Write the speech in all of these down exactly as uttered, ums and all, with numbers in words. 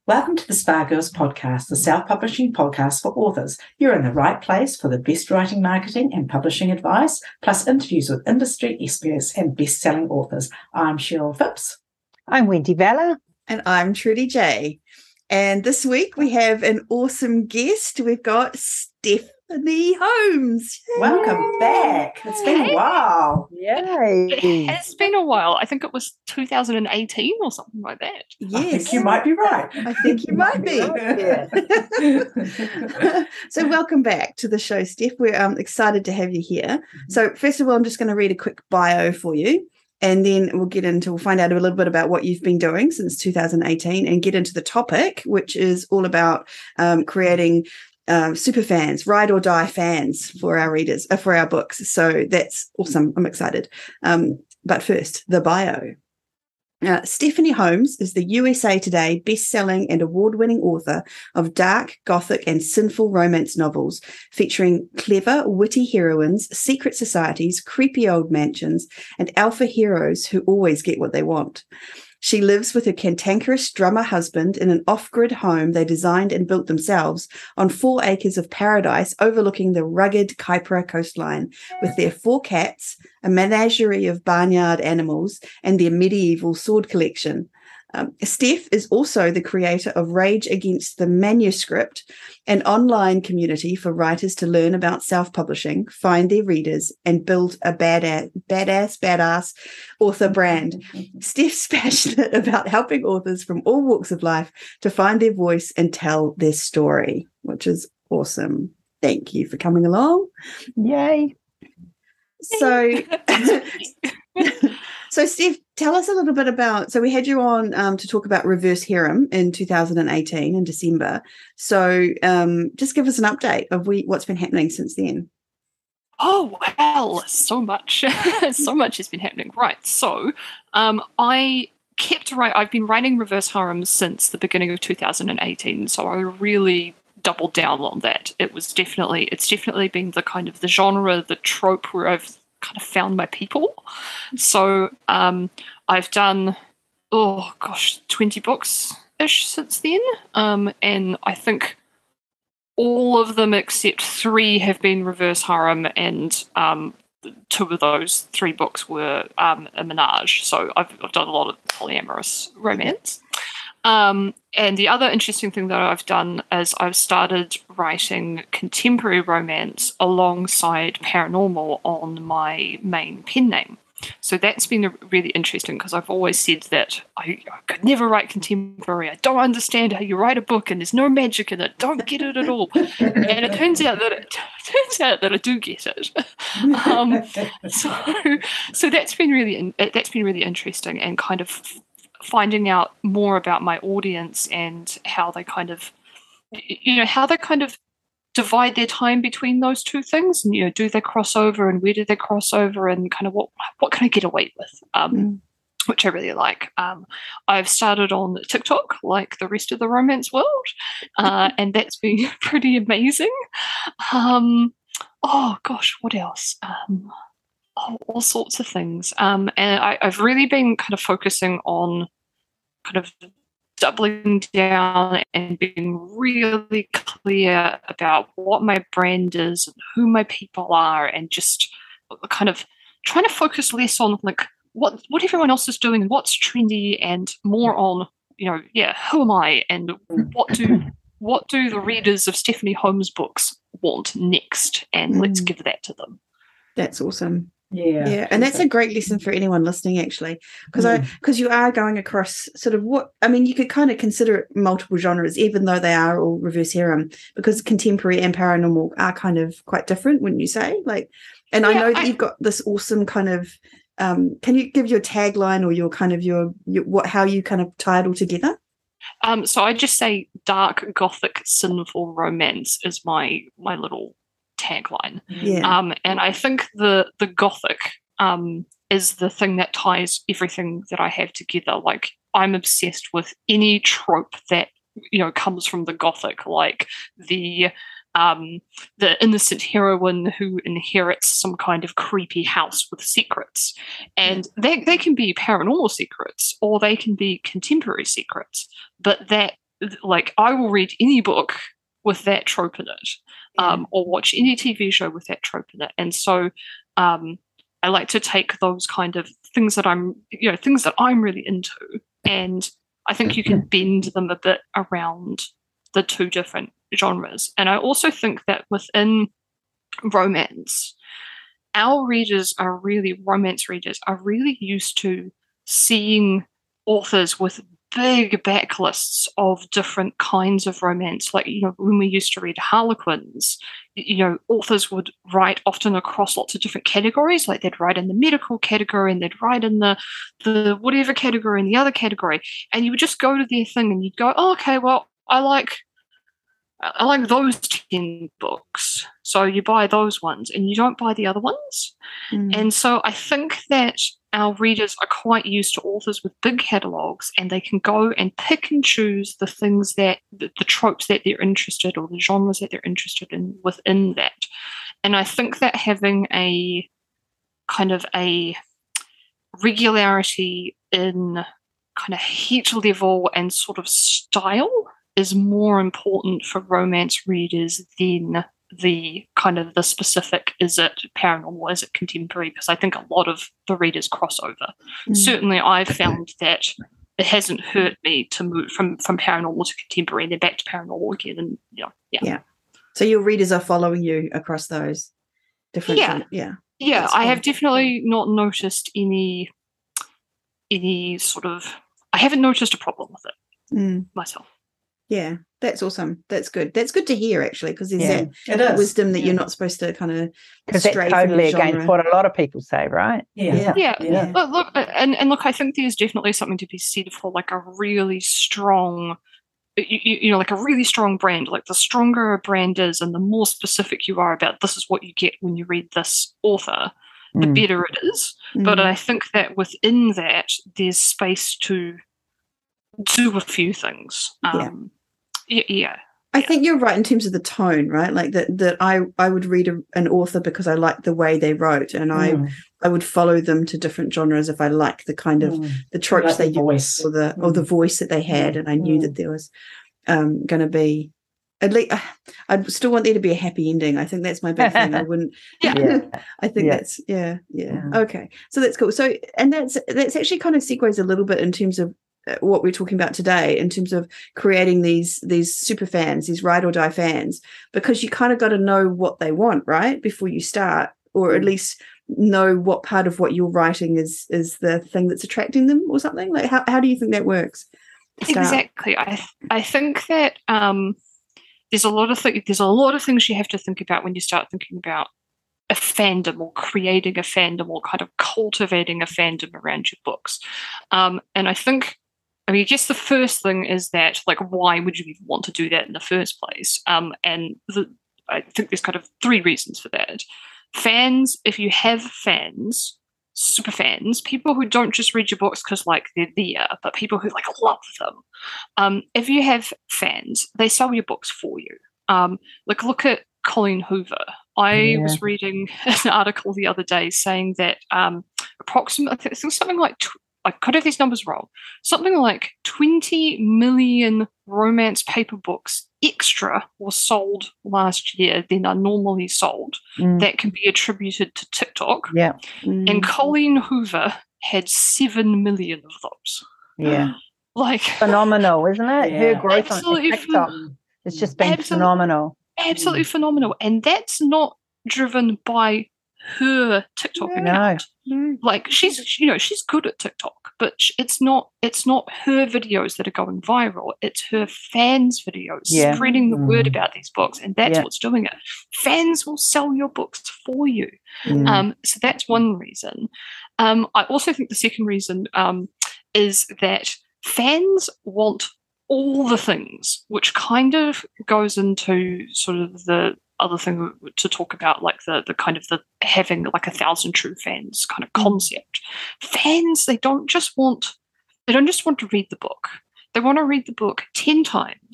Welcome to the Spa Girls podcast, the self-publishing podcast for authors. You're in the right place for the best writing, marketing and publishing advice, plus interviews with industry experts and best-selling authors. I'm Cheryl Phipps. I'm Wendy Valla. And I'm Trudy J. And this week we have an awesome guest. We've got Stephanie Holmes. Yay. Welcome back. It's been a while. Yay. It has been a while. I think it was two thousand eighteen or something like that. Yes. I think you might be right. I think you might be. Yeah. So welcome back to the show, Steph. We're um, excited to have you here. Mm-hmm. So first of all, I'm just going to read a quick bio for you. And then we'll get into, we'll find out a little bit about what you've been doing since two thousand eighteen and get into the topic, which is all about um, creating um, super fans, ride or die fans for our readers, uh, for our books. So that's awesome. I'm excited. Um, but first, the bio. Uh, Stephanie Holmes is the U S A Today best-selling and award-winning author of dark, gothic, and sinful romance novels featuring clever, witty heroines, secret societies, creepy old mansions, and alpha heroes who always get what they want. She lives with her cantankerous drummer husband in an off-grid home they designed and built themselves on four acres of paradise overlooking the rugged Kaipara coastline with their four cats, a menagerie of barnyard animals, and their medieval sword collection. Um, Steph is also the creator of Rage Against the Manuscript, an online community for writers to learn about self-publishing, find their readers, and build a badass, badass, badass author brand. Steph's passionate about helping authors from all walks of life to find their voice and tell their story, which is awesome. Thank you for coming along. Yay. So... So, Steph, tell us a little bit about, so we had you on um, to talk about Reverse Harem in two thousand eighteen in December. So um, just give us an update of we, what's been happening since then. Oh, well, so much. so much has been happening. Right. So um, I kept writing, I've been writing Reverse Harem since the beginning of two thousand eighteen. So I really doubled down on that. It was definitely, it's definitely been the kind of the genre, the trope where I've kind of found my people. So um, I've done, oh gosh, twenty books-ish since then. Um, and I think all of them except three have been Reverse Harem, and um, two of those three books were um, a menage. So I've, I've done a lot of polyamorous romance. Um, and the other interesting thing that I've done is I've started writing contemporary romance alongside paranormal on my main pen name. So that's been really interesting because I've always said that I, I could never write contemporary. I don't understand how you write a book and there's no magic in it. Don't get it at all. And it turns out that it, it turns out that I do get it. Um, so so that's been really that's been really interesting and kind of finding out more about my audience and how they kind of, you know, how they kind of divide their time between those two things. And, you know, do they cross over and where do they cross over and kind of what, what can I get away with, um, mm. which I really like. Um, I've started on TikTok like the rest of the romance world, uh, and that's been pretty amazing. Um, oh, gosh, what else? Um, Oh, all sorts of things. Um, and I, I've really been kind of focusing on kind of doubling down and being really clear about what my brand is and who my people are, and just kind of trying to focus less on like what what everyone else is doing and what's trendy, and more on, you know, yeah, who am I and what do what do the readers of Stephanie Holmes books want next, and mm. let's give that to them. That's awesome. Yeah, yeah, and that's a great lesson for anyone listening, actually, because mm. I because you are going across sort of what I mean. You could kind of consider it multiple genres, even though they are all reverse harem, because contemporary and paranormal are kind of quite different, wouldn't you say? Like, and yeah, I know that I, you've got this awesome kind of. Um, can you give your tagline or your kind of your, your what how you kind of tie it all together? Um, so I just say dark, gothic, sinful romance is my my little tagline. Yeah. Um, and I think the the gothic um, is the thing that ties everything that I have together. Like, I'm obsessed with any trope that, you know, comes from the gothic, like the um, the innocent heroine who inherits some kind of creepy house with secrets. And they, they can be paranormal secrets or they can be contemporary secrets, but that like I will read any book with that trope in it, um, or watch any T V show with that trope in it. And so um, I like to take those kind of things that I'm, you know, things that I'm really into, and I think you can bend them a bit around the two different genres. And I also think that within romance, our readers are really, romance readers are really used to seeing authors with big backlists of different kinds of romance. Like, you know, when we used to read Harlequins, you know, authors would write often across lots of different categories. Like they'd write in the medical category and they'd write in the the whatever category in the other category. And you would just go to their thing and you'd go, oh, okay, well, I like I like those ten books. So you buy those ones and you don't buy the other ones. Mm. And so I think that our readers are quite used to authors with big catalogues, and they can go and pick and choose the things that, the, the tropes that they're interested, or the genres that they're interested in within that. And I think that having a kind of a regularity in kind of heat level and sort of style is more important for romance readers than the kind of the specific, is it paranormal, is it contemporary? Because I think a lot of the readers cross over. Mm. Certainly I've found that it hasn't hurt me to move from, from paranormal to contemporary and then back to paranormal again. And you know, yeah. Yeah. So your readers are following you across those different yeah. yeah. Yeah. That's I cool. have definitely not noticed any any sort of I haven't noticed a problem with it mm. myself. Yeah, that's awesome. That's good. That's good to hear, actually, because there's Yeah, that, that wisdom that yeah. you're not supposed to kind of because that's totally against what a lot of people say, right? Yeah, yeah, yeah. yeah. yeah. Look, look, and and look, I think there's definitely something to be said for like a really strong, you, you know, like a really strong brand. Like the stronger a brand is, and the more specific you are about this is what you get when you read this author, the Mm. better it is. Mm. But I think that within that, there's space to do a few things. Um, yeah. yeah. I yeah. think you're right in terms of the tone, right? Like that that I, I would read a, an author because I like the way they wrote, and Mm. I I would follow them to different genres if I like the kind of Mm. the tropes Like they the voice. used or the Mm. or the voice that they had, and I knew Mm. that there was um, going to be at least I'd still want there to be a happy ending. I think that's my big thing. I wouldn't. Yeah. Yeah. I think Yeah. that's yeah, yeah. Mm. Okay, so that's cool. So and that's that's actually kind of segues a little bit in terms of what we're talking about today, in terms of creating these these super fans, these ride or die fans, because you kind of got to know what they want, right, before you start, or at least know what part of what you're writing is is the thing that's attracting them or something. Like how, how do you think that works? Start. Exactly. I I think that um, there's a lot of th- there's a lot of things you have to think about when you start thinking about a fandom or creating a fandom or kind of cultivating a fandom around your books. Um, and I think, I mean, I guess the first thing is that, like, why would you even want to do that in the first place? Um, and the, I think there's kind of three reasons for that. Fans, if you have fans, super fans, people who don't just read your books because, like, they're there, but people who, like, love them. Um, if you have fans, they sell your books for you. Um, like, look at Colleen Hoover. I Yeah. was reading an article the other day saying that um, approximately, I think it was something like, tw- I could have these numbers wrong, something like twenty million romance paper books extra were sold last year than are normally sold. Mm. That can be attributed to TikTok. Yeah, Mm. And Colleen Hoover had seven million of those. yeah. Like, Phenomenal, isn't it? Yeah. Her growth Absolutely on TikTok. phen- It's just been Absolutely. phenomenal. absolutely phenomenal. And that's not driven by her TikTok No. account. No. Like, she's, you know, she's good at TikTok, but sh- it's not, it's not her videos that are going viral. It's her fans' videos Yeah. spreading the word Mm. about these books, and that's Yeah. what's doing it. Fans will sell your books for you. Mm. Um, so that's one reason. Um, I also think the second reason um, is that fans want all the things, which kind of goes into sort of the other thing to talk about, like the the kind of the having like a thousand true fans kind of concept. Fans, they don't just want they don't just want to read the book. They want to read the book ten times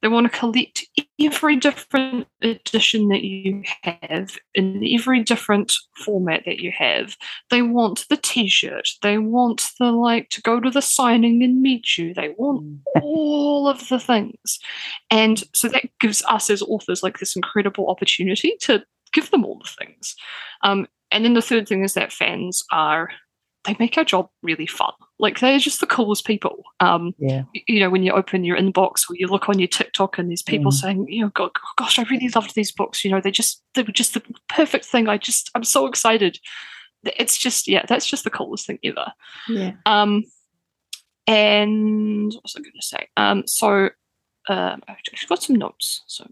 They want to collect every different edition that you have in every different format that you have. They want the T-shirt. They want the like to go to the signing and meet you. They want all of the things. And so that gives us as authors like this incredible opportunity to give them all the things. Um, and then the third thing is that fans are, they make our job really fun. Like, they're just the coolest people. Um, Yeah. You know, when you open your inbox or you look on your TikTok and there's people Mm. saying, you know, God, gosh, I really loved these books. You know, they just, they were just the perfect thing. I just, I'm so excited. It's just, yeah, that's just the coolest thing ever. Yeah. Um, and what was I going to say? Um, so um, I've actually got some notes. So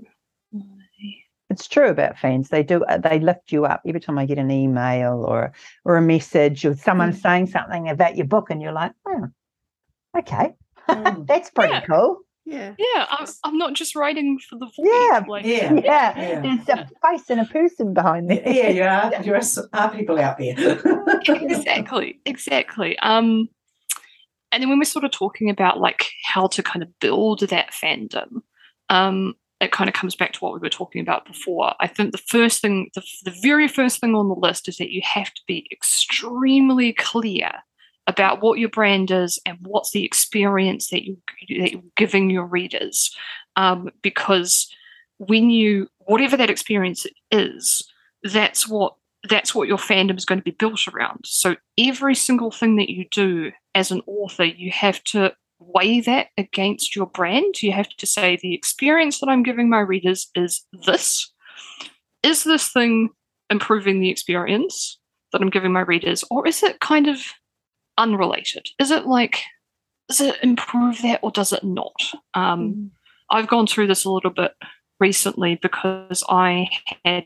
It's true about fans. They do. uh, They lift you up every time I get an email or or a message or someone Mm. saying something about your book, and you're like, oh, okay, Mm. that's pretty Yeah. cool. Yeah. yeah, I'm, I'm not just writing for the void. Yeah. Like, Yeah. Yeah, Yeah. there's a face and a person behind there. Yeah, you are. There are, s- are people out there. exactly, exactly. Um, and then when we're sort of talking about like how to kind of build that fandom, um, it kind of comes back to what we were talking about before. I think the first thing, the, the very first thing on the list is that you have to be extremely clear about what your brand is and what's the experience that, you, that you're giving your readers. Um, because when you, whatever that experience is, that's what that's what your fandom is going to be built around. So every single thing that you do as an author, you have to weigh that against your brand. You have to say, the experience that I'm giving my readers is this. Is this thing improving the experience that I'm giving my readers, or is it kind of unrelated? Is it like, does it improve that or does it not? Um, Mm. I've gone through this a little bit recently because I had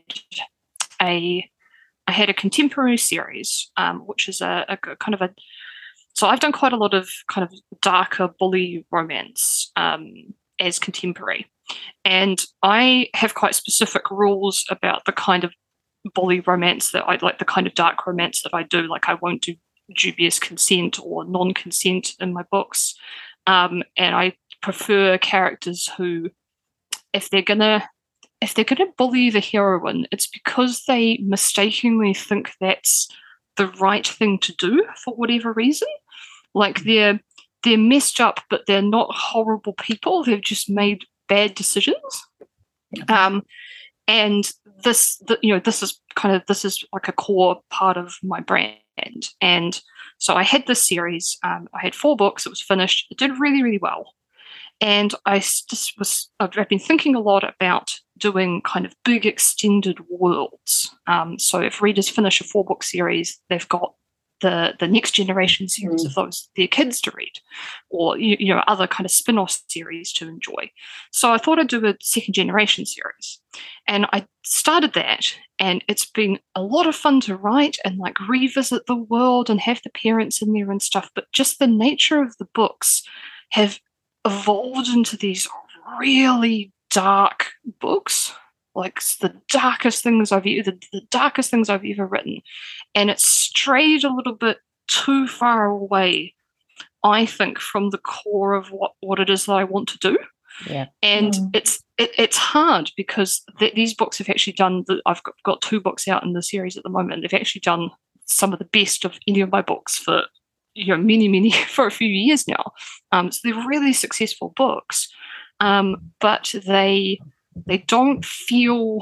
a I had a contemporary series, um, which is a, a kind of a. So I've done quite a lot of kind of darker bully romance um, as contemporary, and I have quite specific rules about the kind of bully romance that I like, the kind of dark romance that I do. Like, I won't do dubious consent or non-consent in my books, um, and I prefer characters who, if they're gonna if they're gonna bully the heroine, it's because they mistakenly think that's the right thing to do for whatever reason. Like, they're they're messed up, but they're not horrible people. They've just made bad decisions. Um, and this, the, you know, this is kind of this is like a core part of my brand. And so I had this series. Um, I had four books. It was finished. It did really, really well. And I just was, I've been thinking a lot about doing kind of big extended worlds. Um, so if readers finish a four book series, they've got the, the next generation series Mm. of those, their kids to read, or, you, you know, other kind of spin-off series to enjoy. So I thought I'd do a second generation series. And I started that, and it's been a lot of fun to write and like revisit the world and have the parents in there and stuff. But just the nature of the books have evolved into these really dark books, like the darkest things I've ever, the, the darkest things I've ever written, and it's strayed a little bit too far away, I think, from the core of what what it is that I want to do. Yeah. And Mm. it's it, it's hard because th- these books have actually done. The, I've got, got two books out in the series at the moment. They've actually done some of the best of any of my books for, you know, many, many, for a few years now. Um, so they're really successful books, um, but they they don't feel.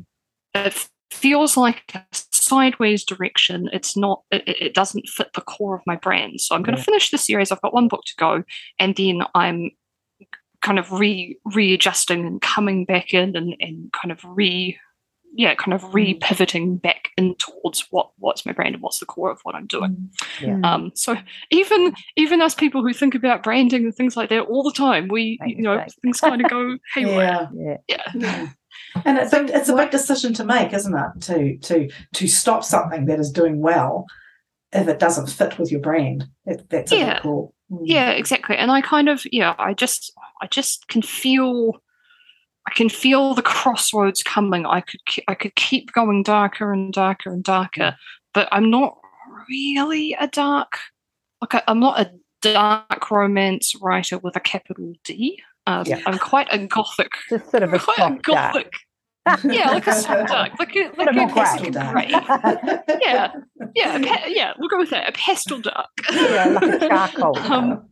It feels like a sideways direction. It's not. It, it doesn't fit the core of my brand. So I'm going to Yeah. finish the series. I've got one book to go, and then I'm kind of re readjusting and coming back in and, and kind of re yeah, kind of re-pivoting back in towards what what's my brand and what's the core of what I'm doing. Yeah. Um, so even even us people who think about branding and things like that all the time, we Make you know mistakes. things kind of go haywire. Yeah. Yeah. Yeah. And it's, So a, it's a what- big decision to make, isn't it? To to to stop something that is doing well if it doesn't fit with your brand. It, that's a Yeah. big call. Mm. Yeah, exactly. And I kind of yeah, I just I just can feel I can feel the crossroads coming. I could ke- I could keep going darker and darker and darker, but I'm not really a dark like I, I'm not a dark romance writer with a capital D. Um, Yeah. I'm quite a gothic, Just sort of a quite a soft dark. gothic. Yeah, like a soft dark, like a like Bit more a grey. pastel grey. Yeah, yeah, a pa- yeah. We'll go with that. A pastel dark. Yeah, like a charcoal. Um,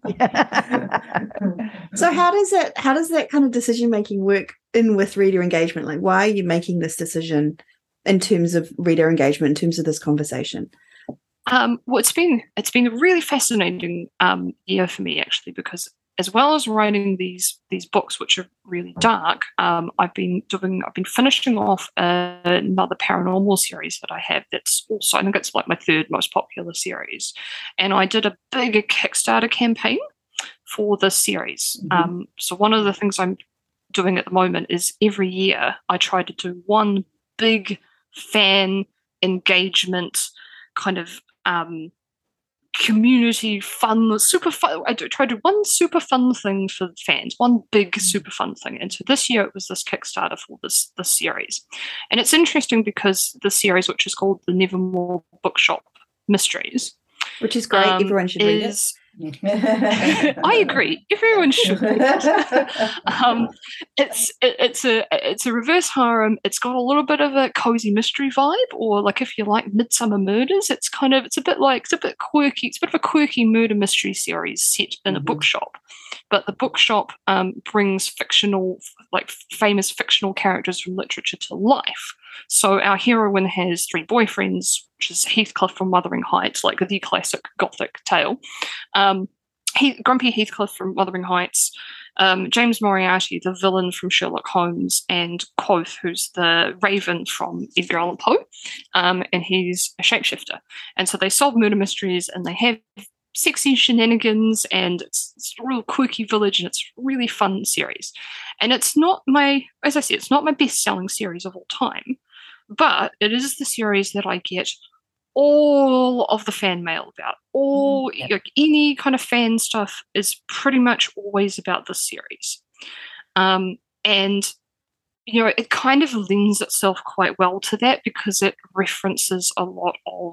So how does it how does that kind of decision making work in with reader engagement? Like, why are you making this decision in terms of reader engagement, in terms of this conversation? Um, well, it's been it's been a really fascinating um, year for me, actually, because as well as writing these these books, which are really dark, um, I've been doing I've been finishing off uh, another paranormal series that I have. That's also, I think it's like my third most popular series, and I did a big Kickstarter campaign for this series. Mhm. Um, so one of the things I'm doing at the moment is every year I try to do one big fan engagement kind of um, community fun, super fun. I do try to do one super fun thing for fans, one big super fun thing. And so this year it was this Kickstarter for this this series, and it's interesting because the series, which is called the Nevermore Bookshop Mysteries, Which is great. um, Everyone should read it. is I agree. Everyone should read it. Um, it's it, it's a it's a reverse harem. It's got a little bit of a cozy mystery vibe, or like if you like Midsummer Murders, it's kind of it's a bit like it's a bit quirky. It's a bit of a quirky murder mystery series set in a Mhm. bookshop, but the bookshop um, brings fictional, like famous fictional characters from literature to life. So our heroine has three boyfriends, which is Heathcliff from Wuthering Heights, like the classic gothic tale. Um, he, Grumpy Heathcliff from Wuthering Heights, um, James Moriarty, the villain from Sherlock Holmes, and Quoth, who's the raven from Edgar Allan Poe, um, and he's a shapeshifter. And so they solve murder mysteries, and they have sexy shenanigans, and it's, it's a real quirky village, and it's a really fun series. And it's not my, as I said, it's not my best-selling series of all time, but it is the series that I get all of the fan mail about. All Yep. like any kind of fan stuff is pretty much always about this series, um, and you know it kind of lends itself quite well to that because it references a lot of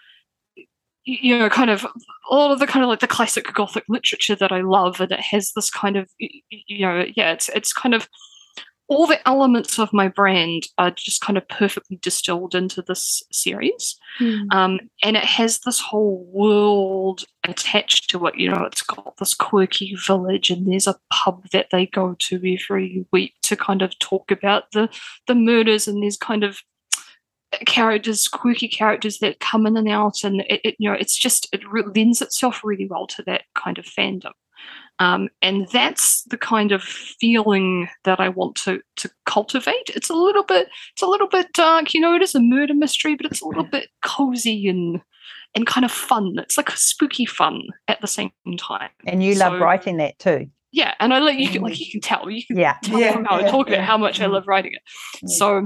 you know kind of a lot of the kind of like the classic gothic literature that I love, and it has this kind of you know yeah it's it's kind of all the elements of my brand are just kind of perfectly distilled into this series. Hmm. Um, and it has this whole world attached to it. You know, it's got this quirky village, and there's a pub that they go to every week to kind of talk about the, the murders, and there's kind of characters, quirky characters that come in and out, and it, it you know, it's just, it re- lends itself really well to that kind of fandom. Um, and that's the kind of feeling that I want to to cultivate. It's a little bit, it's a little bit dark, you know. It is a murder mystery, but it's a little bit cozy and and kind of fun. It's like spooky fun at the same time. And you So- love writing that too. Yeah, and I like you can like you can tell you can Yeah. tell Yeah, from how I yeah, talk about yeah. how much I love writing it. So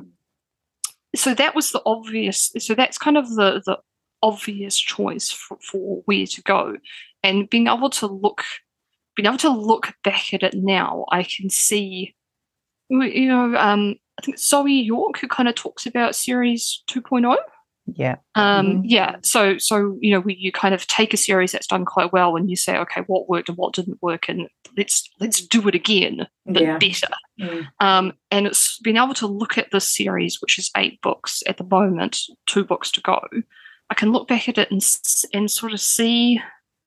so that was the obvious. So that's kind of the the obvious choice for, for where to go, and being able to look. Being able to look back at it now, I can see, you know, um, I think it's Zoe York who kind of talks about series two point oh. Yeah. Um, Mhm. Yeah, so so you know, we, you kind of take a series that's done quite well, and you say, okay, what worked and what didn't work, and let's let's do it again, but Yeah. better. Mm. Um, and it's being able to look at this series, which is eight books at the moment, two books to go. I can look back at it and s- and sort of see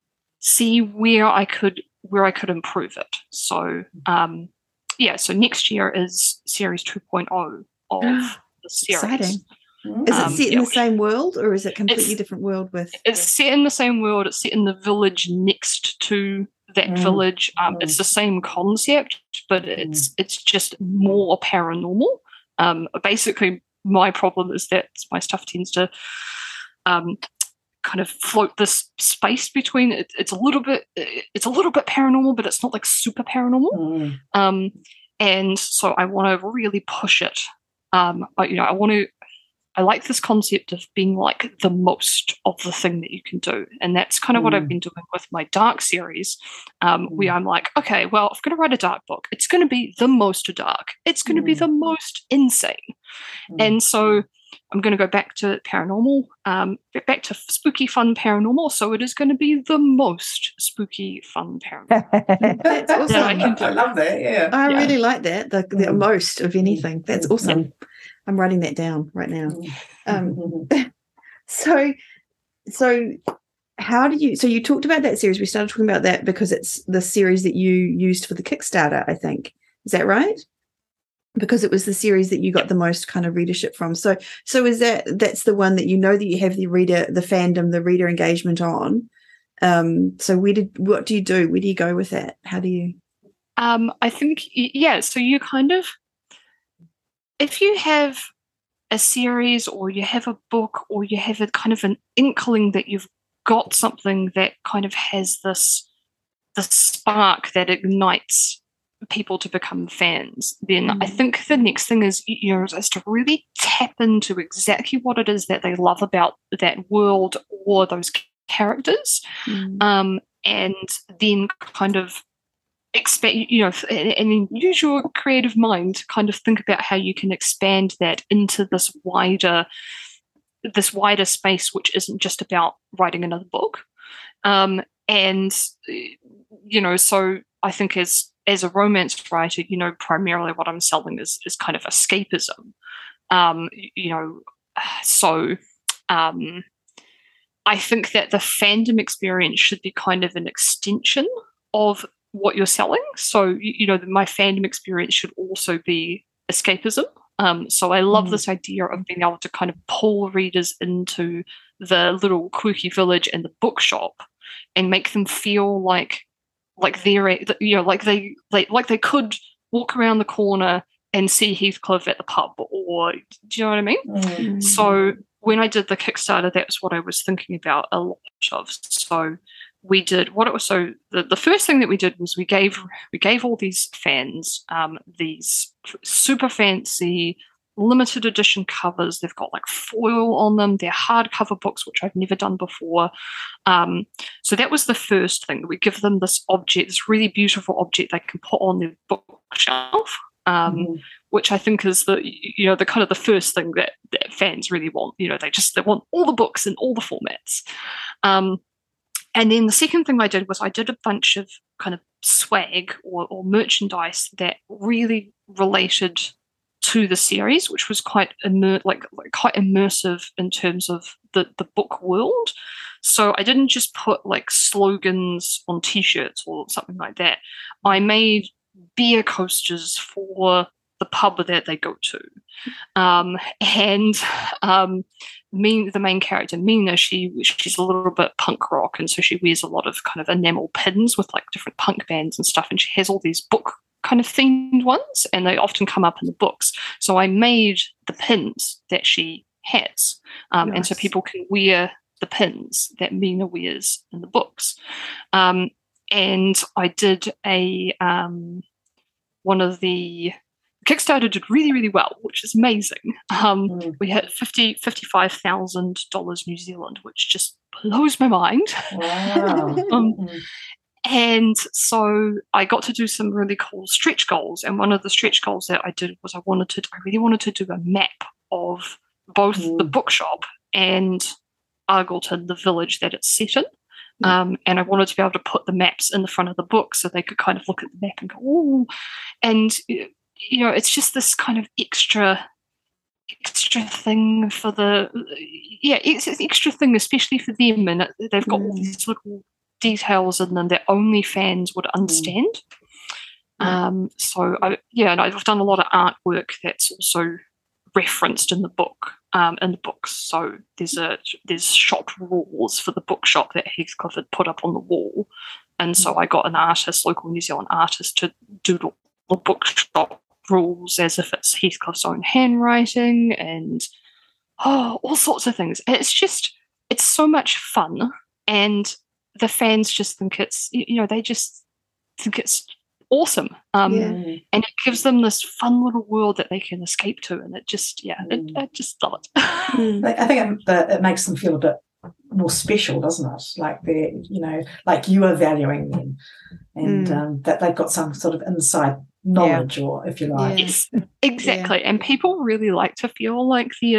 see where I could where I could improve it. So um, yeah, so next year is series two point oh of the series. Exciting. Mm. Is it Um, set in yeah, the same world, or is it completely it's- different world with? It's set in the same world. It's set in the village next to that Mm. village. Um, Mm. It's the same concept, but it's it's just more paranormal. Um, basically, my problem is that my stuff tends to um, kind of float this space between. It, it's a little bit it's a little bit paranormal, but it's not like super paranormal. Mm. Um, and so I want to really push it. Um, but, you know, I want to. I like this concept of being like the most of the thing that you can do. And that's kind of what I've Mm. been doing with my dark series, um, Mm. where I'm like, okay, well, if I'm going to write a dark book, it's going to be the most dark. It's going to be Mm. the most insane. Mm. And so I'm going to go back to paranormal, um, back to spooky, fun paranormal. So it is going to be the most spooky, fun paranormal. That's awesome. Yeah, I can do. I love that. Yeah. I Yeah. really like that. The, the Mm. most of anything. That's Mm. awesome. I'm writing that down right now. Um, Mm. so, so how did you? So you talked about that series. We started talking about that because it's the series that you used for the Kickstarter, I think. Is that right? Because it was the series that you got the most kind of readership from. So, so is that that's the one that you know that you have the reader, the fandom, the reader engagement on? Um, so, where did what do you do? Where do you go with that? How do you? Um, I think, y- yeah, so you kind of, if you have a series or you have a book or you have a kind of an inkling that you've got something that kind of has this, the spark that ignites people to become fans, then I think the next thing is, you know, is to really tap into exactly what it is that they love about that world or those characters, Mm. um, and then kind of expect, you know, and, and then use your creative mind to kind of think about how you can expand that into this wider, this wider space, which isn't just about writing another book. Um, and you know, so I think as as a romance writer, you know, primarily what I'm selling is is kind of escapism. Um, you know, so um, I think that the fandom experience should be kind of an extension of what you're selling. So, you, you know, my fandom experience should also be escapism. Um, so I love Mm. this idea of being able to kind of pull readers into the little quirky village and the bookshop and make them feel like like they're, you know, like they, they like they could walk around the corner and see Heathcliff at the pub, or do you know what I mean? Mm. So when I did the Kickstarter, that's what I was thinking about a lot of. So we did what it was. So the, the first thing that we did was we gave we gave all these fans um, these super fancy limited edition covers. They've got like foil on them. They're hardcover books, which I've never done before. Um, so that was the first thing. We give them this object, this really beautiful object they can put on their bookshelf. Um, Mm. which I think is the, you know, the kind of the first thing that, that fans really want. You know, they just they want all the books in all the formats. Um, and then the second thing I did was I did a bunch of kind of swag or, or merchandise that really related to the series, which was quite immer- like, like quite immersive in terms of the the book world. So I didn't just put like slogans on T-shirts or something like that. I made beer coasters for the pub that they go to, um, and um, me, the main character Mina, she she's a little bit punk rock, and so she wears a lot of kind of enamel pins with like different punk bands and stuff, and she has all these book kind of themed ones, and they often come up in the books. So I made the pins that she has, um, and so Nice. people can wear the pins that Mina wears in the books. Um, and I did a um, one of the Kickstarter did really, really well, which is amazing. Um, Mm. we hit fifty, fifty-five thousand dollars New Zealand, which just blows my mind. Wow. Um, Mm. and so I got to do some really cool stretch goals. And one of the stretch goals that I did was I wanted to, I really wanted to do a map of both the Mm. bookshop and Argleton, the village that it's set in. Yeah. Um, and I wanted to be able to put the maps in the front of the book so they could kind of look at the map and go, "Ooh," and you know, it's just this kind of extra, extra thing for the, yeah, it's an extra thing, especially for them, and it- they've got all Mm. these little details in them that only fans would understand. Yeah. Um, so I, yeah, and I've done a lot of artwork that's also referenced in the book, um, in the books. So there's a there's shop rules for the bookshop that Heathcliff had put up on the wall, and so I got an artist, local New Zealand artist, to doodle the bookshop rules as if it's Heathcliff's own handwriting, and oh, all sorts of things. It's just it's so much fun, and the fans just think it's, you know, they just think it's awesome. Um, Yeah. Mm. and it gives them this fun little world that they can escape to, and it just, yeah, it, Mm. I just love it. Mm. I think it, that it makes them feel a bit more special, doesn't it? Like they're, you know, like you are valuing them, and Mm. um, that they've got some sort of inside knowledge, or if you like. Yeah. Yes, exactly. And people really like to feel like they're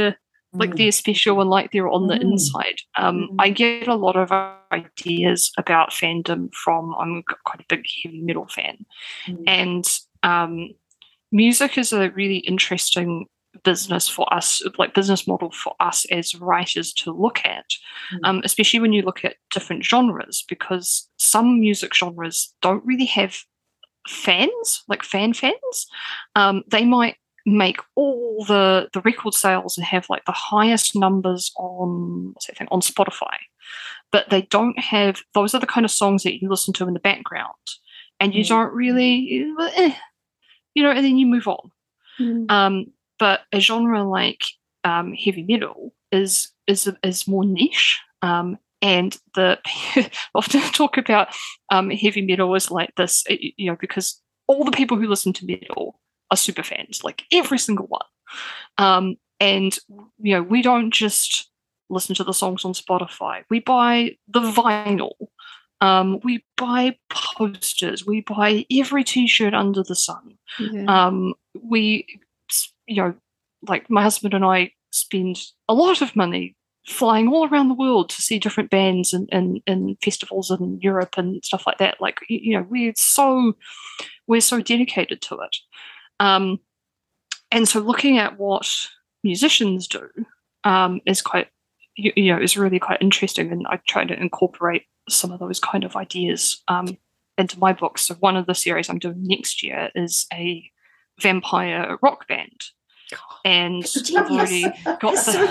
like they're special and like they're on the Mm. inside. Um, Mm. I get a lot of ideas about fandom from, I'm quite a big heavy metal fan. Mm. And um, music is a really interesting business for us, like business model for us as writers to look at, Mm. um, especially when you look at different genres, because some music genres don't really have fans, like fan fans. Um, they might make all the the record sales and have like the highest numbers on what's that thing, on Spotify, but they don't have, those are the kind of songs that you listen to in the background and you Mm. don't really eh, you know, and then you move on. Mm. Um, but a genre like um, heavy metal is is is more niche, um, and the often talk about um, heavy metal as like this, you know, because all the people who listen to metal are super fans, like every single one. Um, and you know, we don't just listen to the songs on Spotify. We buy the vinyl. Um, we buy posters. We buy every T-shirt under the sun. Yeah. Um, we, you know, like my husband and I spend a lot of money flying all around the world to see different bands and in, in, in festivals in Europe and stuff like that. Like, you know, we're so we're so dedicated to it. Um, and so looking at what musicians do um, is quite, you, you know, is really quite interesting. And I try to incorporate some of those kind of ideas um, into my books. So one of the series I'm doing next year is a vampire rock band. And I've already got That's the,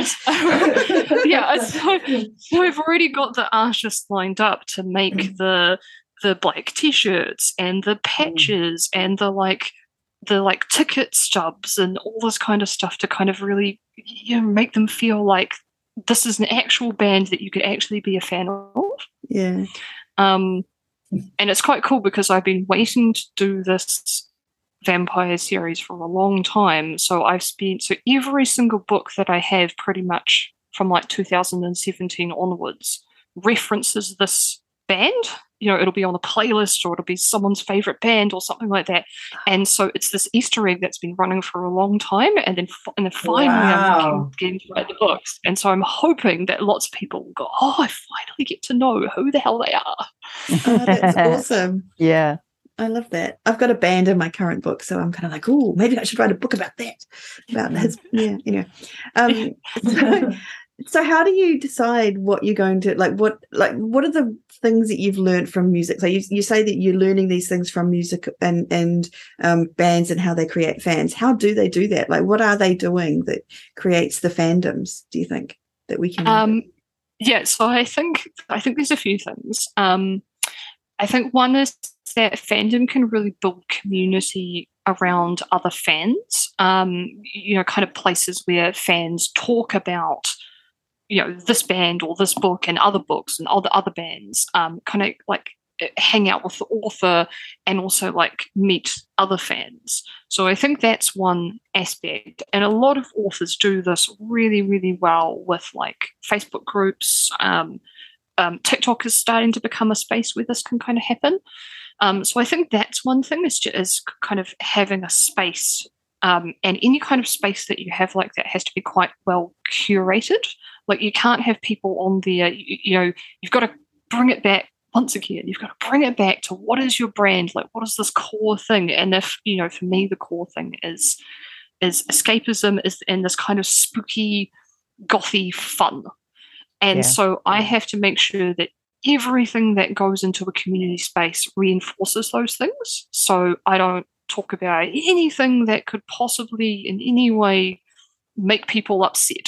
so good. yeah, so, so I've already got the artists lined up to make the the black t-shirts and the patches mm. and the like the like ticket stubs and all this kind of stuff to kind of really, you know, make them feel like this is an actual band that you could actually be a fan of. Yeah. Um, and it's quite cool because I've been waiting to do this vampire series for a long time. So I've spent, so every single book that I have pretty much from like two thousand seventeen onwards references this band. You know, it'll be on a playlist or it'll be someone's favorite band or something like that. And so it's this Easter egg that's been running for a long time. And then, and then finally wow. I'm getting to write the books. And so I'm hoping that lots of people will go, oh, I finally get to know who the hell they are. Oh, that's awesome. Yeah. I love that. I've got a band in my current book, so I'm kind of like, oh, maybe I should write a book about that. About his, yeah, anyway. Um, so, so how do you decide what you're going to like? What like what are the things that you've learned from music? So you you say that you're learning these things from music and and um, bands and how they create fans. How do they do that? Like, what are they doing that creates the fandoms? Do you think that we can? Um, yeah. So I think I think there's a few things. Um, I think one is that fandom can really build community around other fans, um, you know, kind of places where fans talk about, you know, this band or this book and other books and other other bands, um, kind of like hang out with the author and also like meet other fans. So I think that's one aspect. And a lot of authors do this really, really well with like Facebook groups. Um, um, TikTok is starting to become a space where this can kind of happen. Um, so I think that's one thing is, just, is kind of having a space, um, and any kind of space that you have like that has to be quite well curated. Like you can't have people on there, you, you know, you've got to bring it back once again. You've got to bring it back to what is your brand? Like what is this core thing? And if, you know, for me, the core thing is, is escapism is and this kind of spooky, gothy fun. And Yeah. so I have to make sure that everything that goes into a community space reinforces those things. So I don't talk about anything that could possibly in any way make people upset.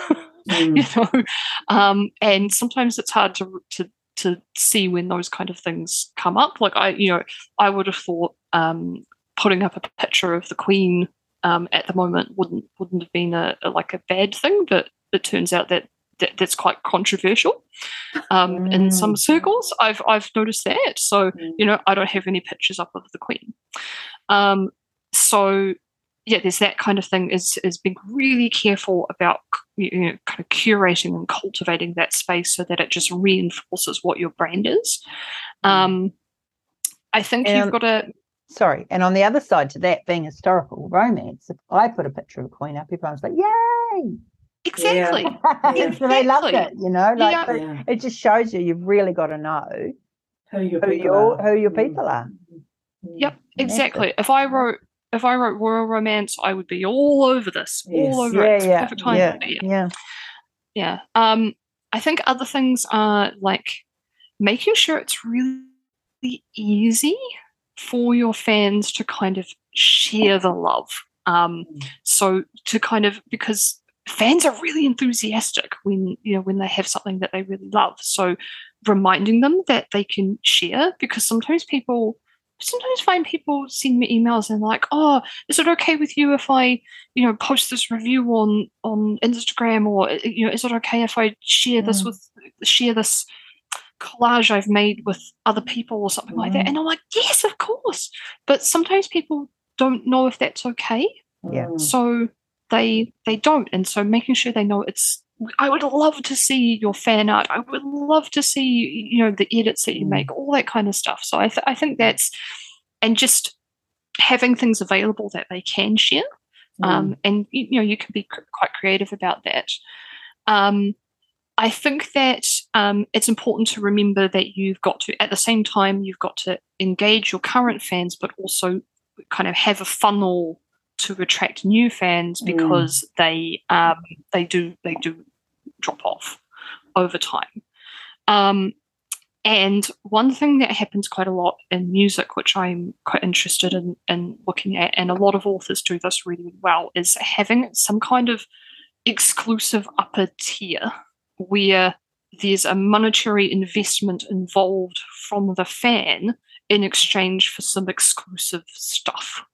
Mm. You know, um, and sometimes it's hard to to to see when those kind of things come up. Like I, you know, I would have thought um, putting up a picture of the Queen um, at the moment wouldn't wouldn't have been a, a like a bad thing, but it turns out that That, that's quite controversial um, mm. in some circles. I've I've noticed that. So mm. you know, I don't have any pictures up of the Queen. Um, so yeah, there's that kind of thing. Is is being really careful about, you know, kind of curating and cultivating that space so that it just reinforces what your brand is. Um, I think and, you've got to. Sorry, and on the other side to that, being historical romance, if I put a picture of a Queen up, everyone's like, "Yay!" exactly. Yeah. So they loved Exactly. it, you know. Like Yeah. so Yeah. it just shows you you've really got to know Who your who people your are. who your Mm. people are. Mm. Yep, Yes. exactly. If I wrote if I wrote royal romance, I would be all over this, Yes. all over Yeah, it. It's yeah, perfect time. yeah, Yeah. yeah. Yeah. Um, I think other things are like making sure it's really easy for your fans to kind of share the love. Um, Mm. so to kind of because fans are really enthusiastic when you know when they have something that they really love. So reminding them that they can share because sometimes people sometimes find people send me emails and like, oh, is it okay with you if I, you know, post this review on on Instagram, or you know, is it okay if I share this Mm. with share this collage I've made with other people or something like that? Mm. And I'm like, yes, of course. But sometimes people don't know if that's okay, Yeah. Mm. so they they don't. And so making sure they know it's. I would love to see your fan art. I would love to see, you know, the edits that you Mm. make, all that kind of stuff. So I, th- I think that's, and just having things available that they can share. Mm. Um, and, you, you know, you can be cr- quite creative about that. Um, I think that um, it's important to remember that you've got to, at the same time, you've got to engage your current fans, but also kind of have a funnel to attract new fans because mm. they um, they do they do drop off over time. Um, and one thing that happens quite a lot in music, which I'm quite interested in, in looking at, and a lot of authors do this really well, is having some kind of exclusive upper tier where there's a monetary investment involved from the fan in exchange for some exclusive stuff.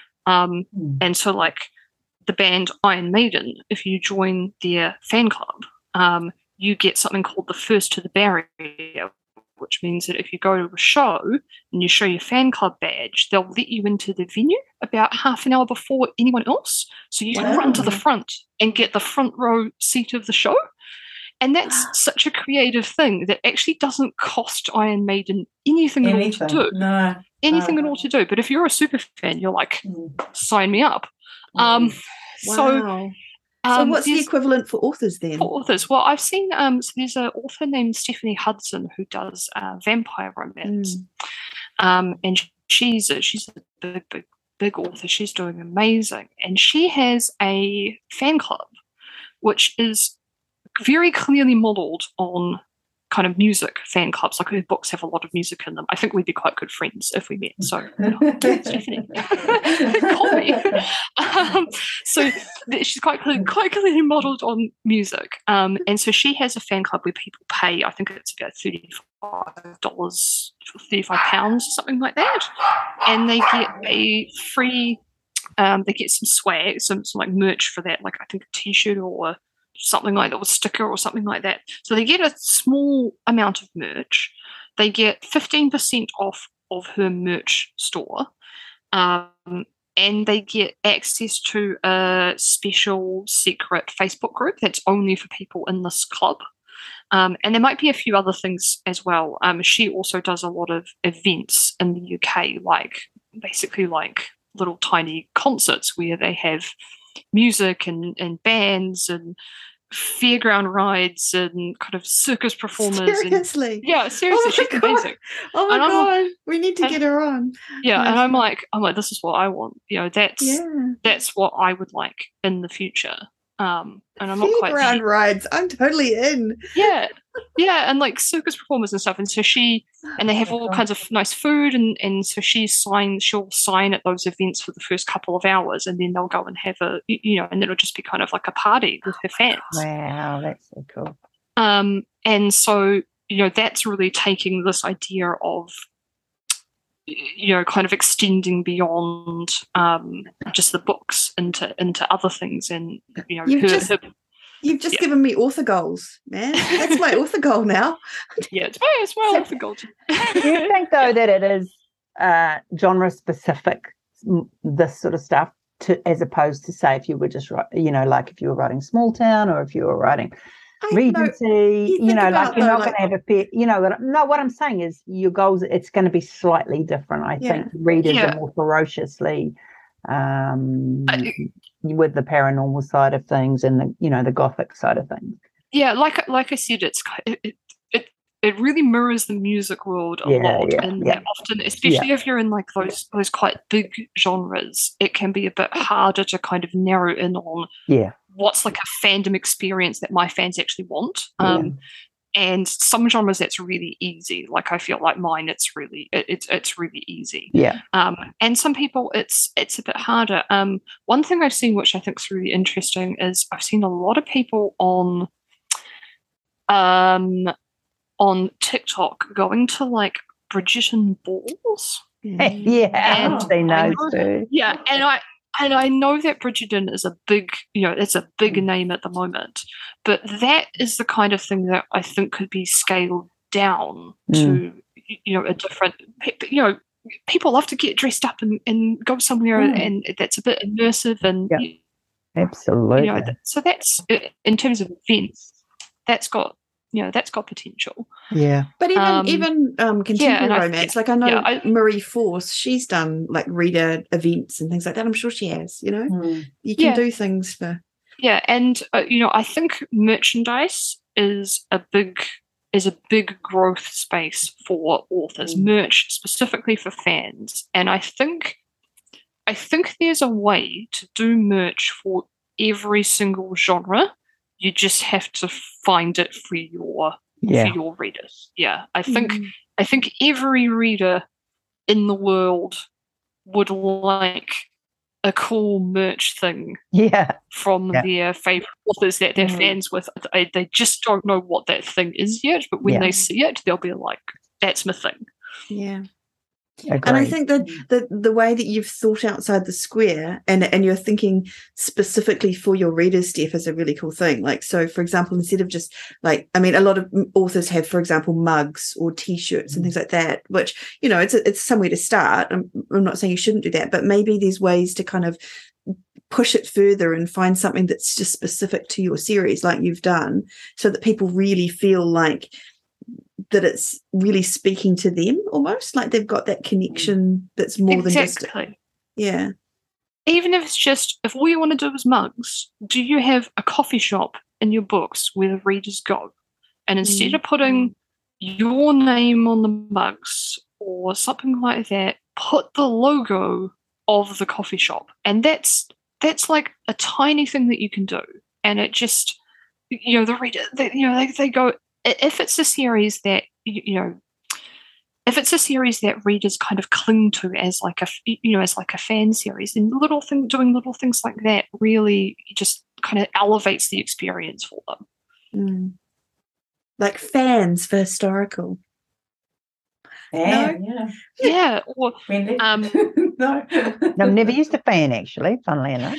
Um, mm. And so, like the band Iron Maiden, if you join their fan club, um, you get something called the First to the Barrier, which means that if you go to a show and you show your fan club badge, they'll let you into the venue about half an hour before anyone else. So you can wow. run to the front and get the front row seat of the show. And that's such a creative thing that actually doesn't cost Iron Maiden anything, anything. at all to do. No. Anything no. at all to do. But if you're a super fan, you're like, mm. sign me up. Mm. Um, wow. So, so um, what's the equivalent for authors then? For authors, well, I've seen um, so there's an author named Stephanie Hudson who does uh, vampire romance, mm. um, and she's a, she's a big, big, big author. She's doing amazing, and she has a fan club, which is very clearly modelled on kind of music fan clubs. Like her books have a lot of music in them. I think we'd be quite good friends if we met. So, you know, Stephanie, call me. Um, so she's quite clearly, quite clearly modelled on music. Um, and so she has a fan club where people pay, I think it's about thirty-five dollars, thirty-five pounds, something like that. And they get a free, um, they get some swag, some, some like merch for that, like I think a t-shirt or something like that, or a sticker or something like that. So they get a small amount of merch. They get fifteen percent off of her merch store. Um, and they get access to a special secret Facebook group that's only for people in this club. Um, and there might be a few other things as well. Um, she also does a lot of events in the U K, like basically like little tiny concerts where they have music and, and bands and fairground rides and kind of circus performers. Seriously? And, yeah, seriously, oh she's God. amazing. Oh my and God, I'm, we need to and, get her on. Yeah, no, and I'm like, I'm like, this is what I want. You know, that's yeah. that's what I would like in the future. Um, and I'm not quite fairground rides. I'm totally in. Yeah, yeah, and like circus performers and stuff. And so she, and they have all kinds of nice food, and and so she signs, she'll sign at those events for the first couple of hours, and then they'll go and have a, you know, and it'll just be kind of like a party with her fans. Wow, that's so cool. Um, and so you know, that's really taking this idea of, you know, kind of extending beyond um, just the books into into other things, and you know, you've her, just, her, you've just yeah. given me author goals, man. That's my author goal now. Yeah, it's my, it's my author goal. Do you think though that it is uh, genre specific, this sort of stuff, to as opposed to say if you were just you know, like if you were writing Small Town or if you were writing Regency, know, you, you know, like you're though, not like, going to have a fair, you know, what, no, what I'm saying is your goals, it's going to be slightly different. I yeah. think readers yeah. are more ferociously um, Uh, with the paranormal side of things and the, you know, the gothic side of things. Yeah, like like I said, it's it it, it really mirrors the music world a Yeah, lot, yeah, and yeah. that often, especially if you're in like those those quite big genres, it can be a bit harder to kind of narrow in on Yeah. what's like a fandom experience that my fans actually want. Yeah. Um, and some genres that's really easy. Like I feel like mine, it's really it, it's it's really easy. Yeah. Um, and some people, it's it's a bit harder. Um, one thing I've seen, which I think is really interesting, is I've seen a lot of people on um on TikTok going to like Bridgerton balls. Yeah, And I've seen I those know- too. Yeah, and I and I know that Bridgerton is a big, you know, it's a big Mm. name at the moment, but that is the kind of thing that I think could be scaled down to, you know, a different, you know, people love to get dressed up and, and go somewhere Mm. and that's a bit immersive and, Yeah. you Absolutely. know, th- so that's, in terms of events, that's got, you know, that's got potential. yeah. But even Um, even um, contemporary and I- romance, yeah, like I know yeah, I- Marie Force, she's done like reader events and things like that. I'm sure she has. You know, Mm. you can Yeah. do things for. Yeah, and uh, you know, I think merchandise is a big is a big growth space for authors, Mm. merch specifically for fans. And I think I think there's a way to do merch for every single genre. You just have to find it for your Yeah. for your readers. Yeah, I think Mm. I think every reader in the world would like a cool merch thing Yeah. from Yeah. their favorite authors that they're Mm. fans with. They, they just don't know what that thing is yet, but when Yeah. they see it, they'll be like, that's my thing. Yeah. Agreed. And I think that Mm. the the way that you've thought outside the square and and you're thinking specifically for your readers, Steph, is a really cool thing. Like, so for example, instead of just like, I mean, a lot of m- authors have, for example, mugs or T-shirts and things like that, which, you know, it's a, it's somewhere to start. I'm, I'm not saying you shouldn't do that, but maybe there's ways to kind of push it further and find something that's just specific to your series, like you've done, so that people really feel like that it's really speaking to them, almost like they've got that connection that's more than just Exactly. yeah. Even if it's just, if all you want to do is mugs, do you have a coffee shop in your books where the readers go? And instead Mm. of putting your name on the mugs or something like that, put the logo of the coffee shop. And that's that's like a tiny thing that you can do. And it just, you know, the reader, they, you know, they, they go, if it's a series that, you, you know, if it's a series that readers kind of cling to as like a, you know, as like a fan series, then little thing, doing little things like that really just kind of elevates the experience for them. Mm. Like fans for historical. Yeah, yeah. Yeah. Or, Wendy? um, no. I've never used a fan, actually, funnily enough.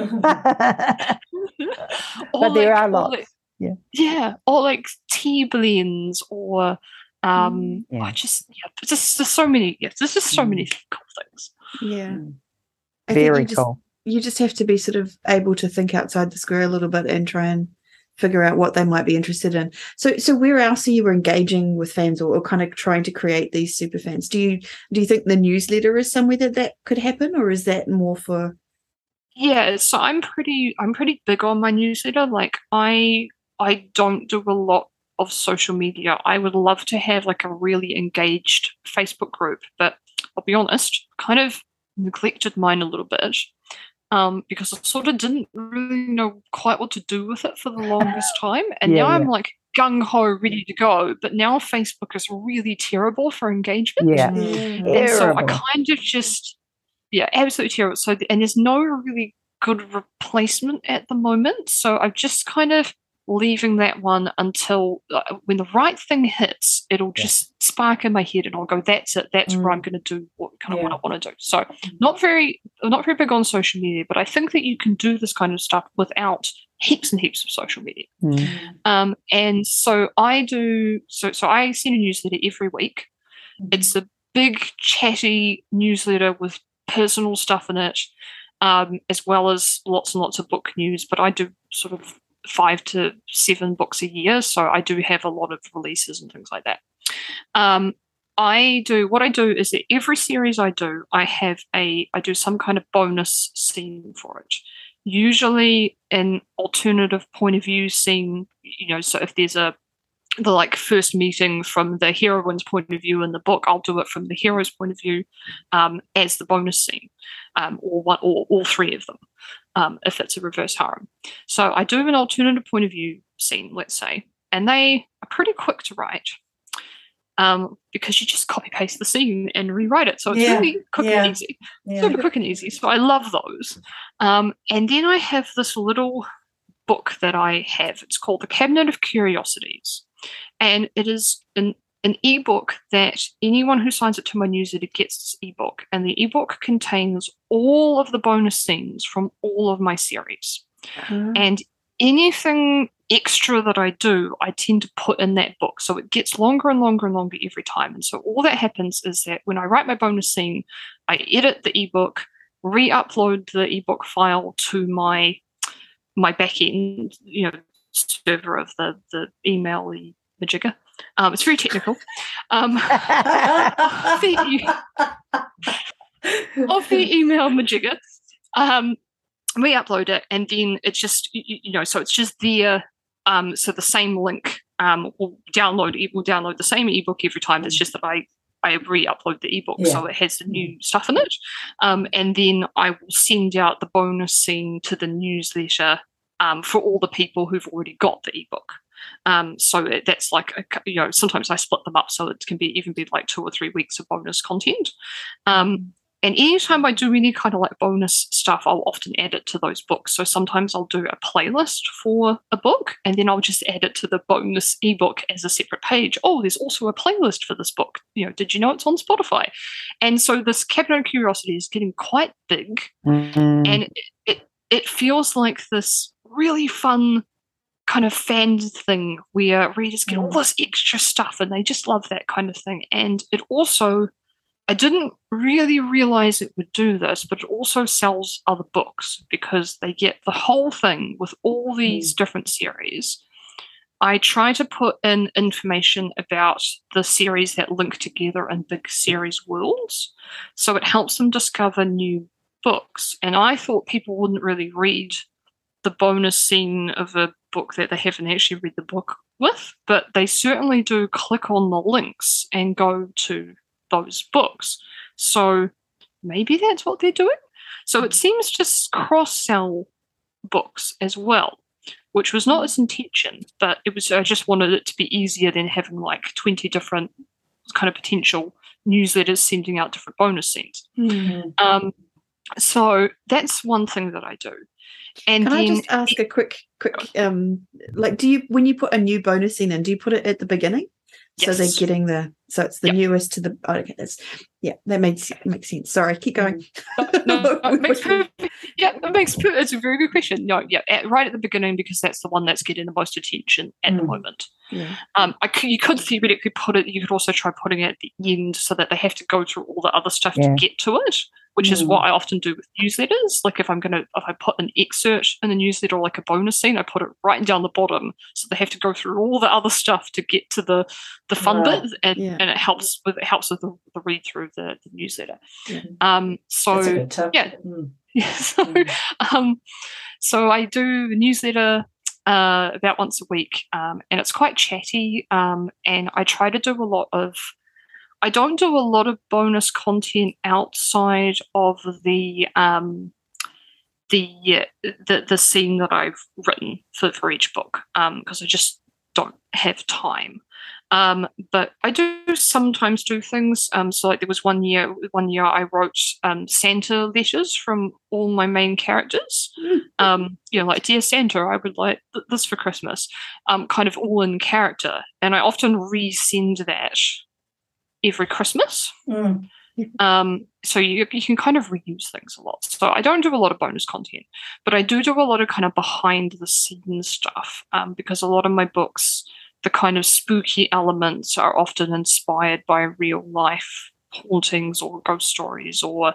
or But there like- are or lots. like- Yeah. Yeah. Or like tea blends or, um, Yeah. I just, yeah, just, there's so many, yeah, there's just so many cool things. Yeah. Mm. I think Very you just, cool. you just have to be sort of able to think outside the square a little bit and try and figure out what they might be interested in. So so where else are you engaging with fans or, or kind of trying to create these super fans? Do you do you think the newsletter is somewhere that that could happen, or is that more for Yeah, so I'm pretty I'm pretty big on my newsletter. Like I I don't do a lot of social media. I would love to have like a really engaged Facebook group, but I'll be honest, kind of neglected mine a little bit. Um, because I sort of didn't really know quite what to do with it for the longest time. And Yeah, now I'm yeah. like gung ho ready to go. But now Facebook is really terrible for engagement. Yeah. Mm. And so I Terrible. kind of just, yeah, absolutely terrible. So, and there's no really good replacement at the moment. So I'm just kind of leaving that one until uh, when the right thing hits, it'll Yeah. just spark in my head and I'll go, that's it. That's where Mm. I'm going to do what kind of Yeah. what I want to do. So not very, not very big on social media, but I think that you can do this kind of stuff without heaps and heaps of social media. Mm. Um, and so I do, so, so I send a newsletter every week. It's a big chatty newsletter with personal stuff in it, um, as well as lots and lots of book news. But I do sort of five to seven books a year, so I do have a lot of releases and things like that. Um, I do what I do is that every series I do, I have a I do some kind of bonus scene for it. Usually an alternative point of view scene, you know, so if there's a the like first meeting from the heroine's point of view in the book, I'll do it from the hero's point of view um, as the bonus scene, um, or one or all three of them, um, if it's a reverse harem. So I do an alternative point of view scene, let's say, and they are pretty quick to write. Um, because you just copy paste the scene and rewrite it. So it's Yeah, really quick yeah, and easy. Yeah. Super quick and easy. So I love those. Um, and then I have this little book that I have. It's called The Cabinet of Curiosities. And it is an, an ebook that anyone who signs up to my newsletter gets this ebook. And the ebook contains all of the bonus scenes from all of my series. Mm. And anything extra that I do, I tend to put in that book. So it gets longer and longer and longer every time. And so all that happens is that when I write my bonus scene, I edit the ebook, re-upload the ebook file to my my backend, you know, server of the the email majigger. Um, it's very technical. Um, the, of the email majigger. Um, we upload it, and then it's just you, you know, so it's just there. Um, so the same link um, will download. It will download the same ebook every time. It's just that I I re-upload the ebook, Yeah. so it has the new stuff in it. Um, and then I will send out the bonus scene to the newsletter um, for all the people who've already got the ebook. Um, so it, that's like a, you know, sometimes I split them up so it can be even be like two or three weeks of bonus content. Um, And anytime I do any kind of like bonus stuff, I'll often add it to those books. So sometimes I'll do a playlist for a book, and then I'll just add it to the bonus ebook as a separate page. Oh, there's also a playlist for this book. You know, did you know it's on Spotify? And so this Cabinet of Curiosity is getting quite big, Mm. and it, it it feels like this really fun kind of fan thing where readers get all this extra stuff, and they just love that kind of thing. And it also, I didn't really realize it would do this, but it also sells other books because they get the whole thing with all these different series. I try to put in information about the series that link together in big series worlds, so it helps them discover new books. And I thought people wouldn't really read the bonus scene of a book that they haven't actually read the book with, but they certainly do click on the links and go to those books. So maybe that's what they're doing. So it seems to cross-sell books as well, which was not its intention, but it was. I just wanted it to be easier than having like twenty different kind of potential newsletters sending out different bonus scenes. Mm-hmm. Um, so that's one thing that I do. And Can then, I just ask a quick, quick, um, like, do you, when you put a new bonus scene in, do you put it at the beginning? So Yes. they're getting the, so it's the Yep. newest to the, oh, okay, that's, yeah, that makes, makes sense. Sorry, keep going. no, no, it makes perfect, yeah, that makes per- it's a very good question. No, yeah, at, right at the beginning, because that's the one that's getting the most attention at the Mm. moment. Yeah. Um, I could, you could theoretically put it. You could also try putting it at the end so that they have to go through all the other stuff Yeah. to get to it, which is Mm. what I often do with newsletters. Like if I'm gonna, if I put an excerpt in a newsletter, like a bonus scene, I put it right down the bottom, so they have to go through all the other stuff to get to the the fun Right. bit, and, Yeah. and it helps with it helps with the, the read through of the, the newsletter. Yeah. Um, so That's a good tip. yeah. Mm. Yeah, so, Mm. um, so I do a newsletter uh, about once a week, um, and it's quite chatty. Um, and I try to do a lot of. I don't do a lot of bonus content outside of the um, the, the the scene that I've written for, for each book, because um, I just don't have time. Um, but I do sometimes do things. Um, so like there was one year, one year I wrote um, Santa letters from all my main characters. Um, you know, like Dear Santa, I would like th- this for Christmas. Um, kind of all in character, and I often resend that every Christmas. Mm. Um, so you you can kind of reuse things a lot. So I don't do a lot of bonus content, but I do do a lot of kind of behind the scenes stuff, um, because a lot of my books, the kind of spooky elements are often inspired by real life hauntings or ghost stories or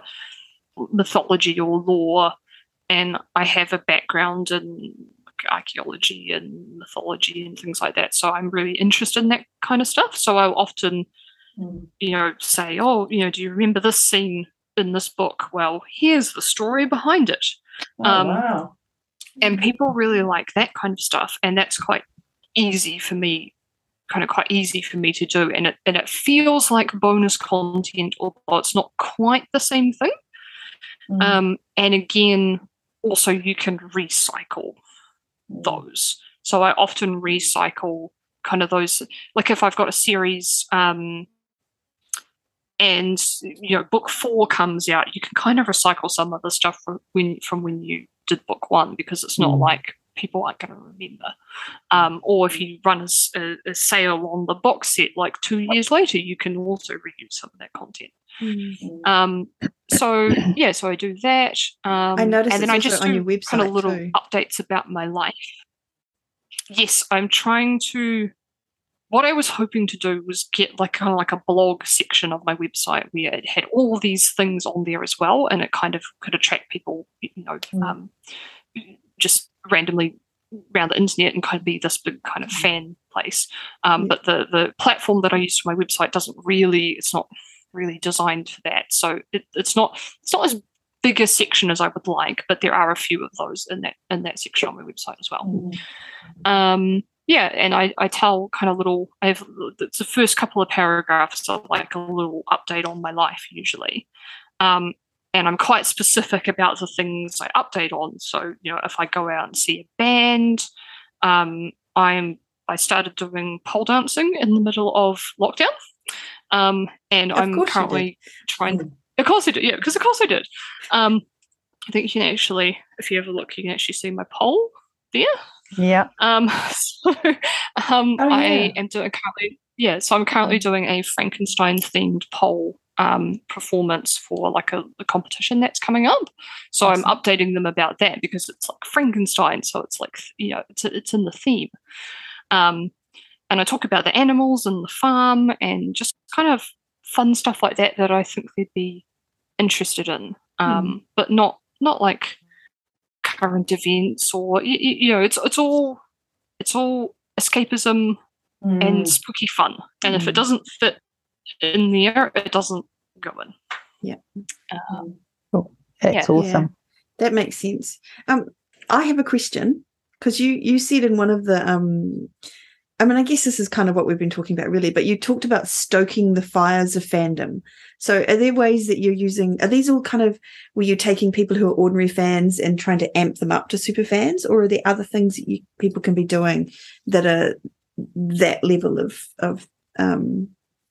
mythology or lore. And I have a background in archaeology and mythology and things like that. So I'm really interested in that kind of stuff. So I'll often Mm. you know, say, oh, you know, do you remember this scene in this book? Well, here's the story behind it. Oh, um, wow. And people really like that kind of stuff, and that's quite easy for me, kind of quite easy for me to do, and it and it feels like bonus content, although it's not quite the same thing. Mm. Um, and again, also you can recycle those. So I often recycle kind of those, like if I've got a series, um, and you know, book four comes out, you can kind of recycle some of the stuff from when from when you did book one, because it's not Mm. like people aren't going to remember. Um, or if you run a, a, a sale on the box set, like two years later, you can also reuse some of that content. Mm. Um, so yeah, so I do that. Um, I noticed and then it's I also just on do your website kind of little too. updates about my life. Yes, I'm trying to. What I was hoping to do was get like kind of like a blog section of my website where it had all these things on there as well, and it kind of could attract people, you know, Mm. um, just randomly around the internet and kind of be this big kind of fan place. Um, Yeah. But the the platform that I use for my website doesn't really, it's not really designed for that. So it, it's not it's not as big a section as I would like, but there are a few of those in that in that section on my website as well. Mm. Um, yeah, and I, I tell kind of little, I have, it's the first couple of paragraphs of like a little update on my life usually. Um, and I'm quite specific about the things I update on. So, you know, if I go out and see a band, um, I'm, I started doing pole dancing in the middle of lockdown. Um, and Of I'm course you currently trying, Mm. of course I did, yeah, because of course I did. Um, I think you can actually, if you have a look, you can actually see my pole there. Yeah. Um, so um, Oh, I yeah. am doing currently, yeah. So I'm currently doing a Frankenstein themed pole um, performance for like a, a competition that's coming up. So Awesome. I'm updating them about that because it's like Frankenstein, so it's like, you know, it's it's in the theme. Um, and I talk about the animals and the farm and just kind of fun stuff like that that I think they'd be interested in, um, Mm. but not not like current events or you, you know, it's it's all it's all escapism Mm. and spooky fun. And if it Mm. doesn't fit in there, it doesn't go in. Yeah. Um, That's Yeah. awesome. That makes sense. Um, I have a question because you you said in one of the um, I mean, I guess this is kind of what we've been talking about, really. But you talked about stoking the fires of fandom. So, are there ways that you're using? Are these all kind of were you taking people who are ordinary fans and trying to amp them up to super fans, or are there other things that you, people can be doing that are that level of of um,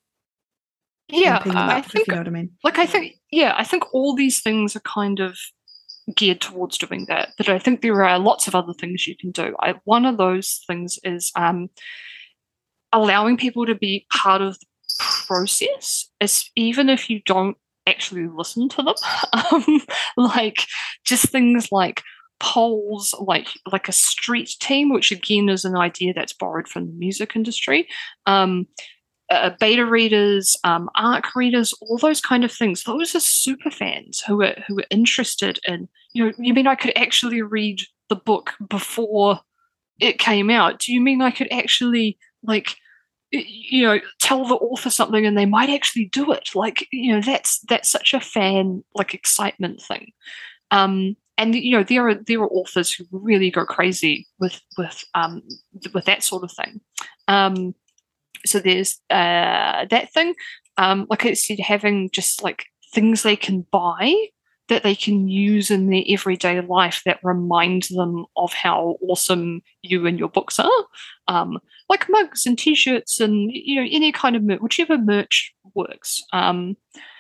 yeah, amping them I up, if think you know what I mean? like I think yeah, I think all these things are kind of geared towards doing that. But I think there are lots of other things you can do. I, one of those things is um, allowing people to be part of the process, is even if you don't actually listen to them. um, like just things like polls, like like a street team, which again is an idea that's borrowed from the music industry. Um, uh, beta readers, um, ARC readers, all those kind of things. Those are super fans who are who are interested in. You know, you mean I could actually read the book before it came out? Do you mean I could actually like, you know, tell the author something and they might actually do it? Like, you know, that's that's such a fan like excitement thing. Um, and you know, there are there are authors who really go crazy with with um with that sort of thing. Um, so there's uh, that thing. Um, like I said, having just like things they can buy that they can use in their everyday life that remind them of how awesome you and your books are. Um, like mugs and t-shirts and, you know, any kind of merch, whichever merch works. Um,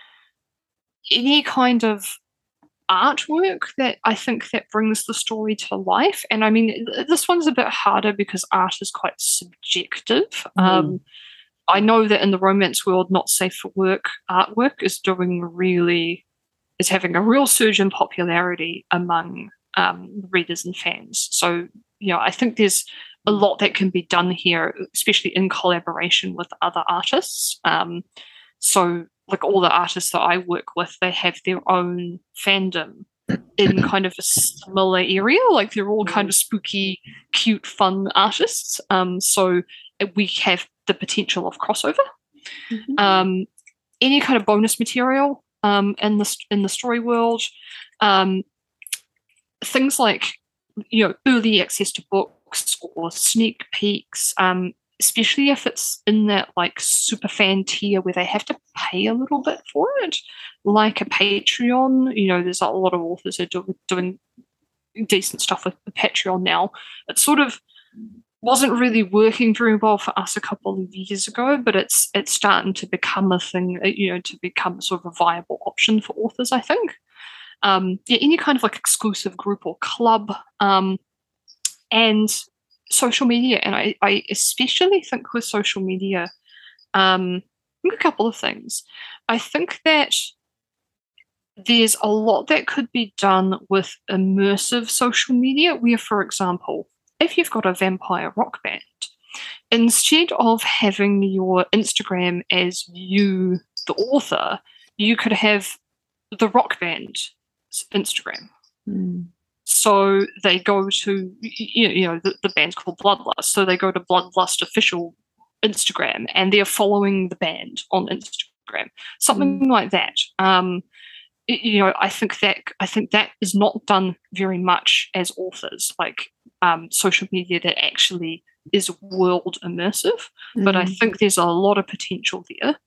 any kind of artwork that I think that brings the story to life. And I mean, this one's a bit harder because art is quite subjective. Mm. Um, I know that in the romance world, not safe for work artwork is doing really, is having a real surge in popularity among um, readers and fans. So, you know, I think there's a lot that can be done here, especially in collaboration with other artists. Um, so, like all the artists that I work with, they have their own fandom in kind of a similar area. Like they're all kind of spooky, cute, fun artists. Um, so we have the potential of crossover. Mhm. Um, any kind of bonus material um, in the in the story world, um, things like you know early access to books or sneak peeks, um, especially if it's in that like super fan tier where they have to pay a little bit for it, like a Patreon. You know, there's a lot of authors who are do, doing decent stuff with the Patreon now. It sort of wasn't really working very well for us a couple of years ago, but it's it's starting to become a thing, you know, to become sort of a viable option for authors, I think. Um, yeah, any kind of like exclusive group or club, um, and social media. And I, I especially think with social media, um, I think a couple of things. I think that there's a lot that could be done with immersive social media, where, for example, if you've got a vampire rock band, instead of having your Instagram as you, the author, you could have the rock band's Instagram. Mm. So they go to, you know, the, the band's called Bloodlust. So they go to Bloodlust official Instagram and they're following the band on Instagram, something Mm. like that. Um, you know, I think that I think that is not done very much as authors, like um, social media that actually is world immersive. Mm. But I think there's a lot of potential there.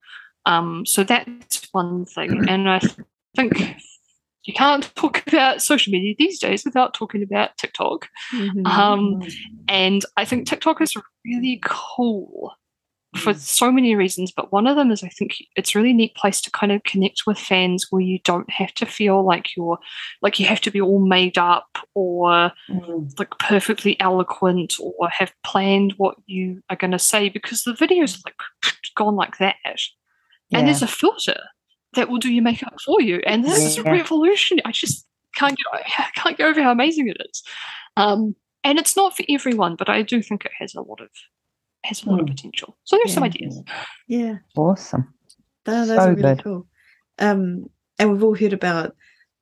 Um, so that's one thing, and I th- think you can't talk about social media these days without talking about TikTok. Mhm. Um, and I think TikTok is really cool for so many reasons, but one of them is I think it's a really neat place to kind of connect with fans where you don't have to feel like you're like you have to be all made up or Mm. like perfectly eloquent or have planned what you are going to say, because the videos are like gone like that. Yeah. And there's a filter that will do your makeup for you, and this is Yeah. revolutionary. I just can't get I can't get over how amazing it is. Um, and it's not for everyone, but I do think it has a lot of has a lot of Mm. potential. So there's some Yeah. ideas. Yeah, Awesome. tho- those So are really good. cool. Um, and we've all heard about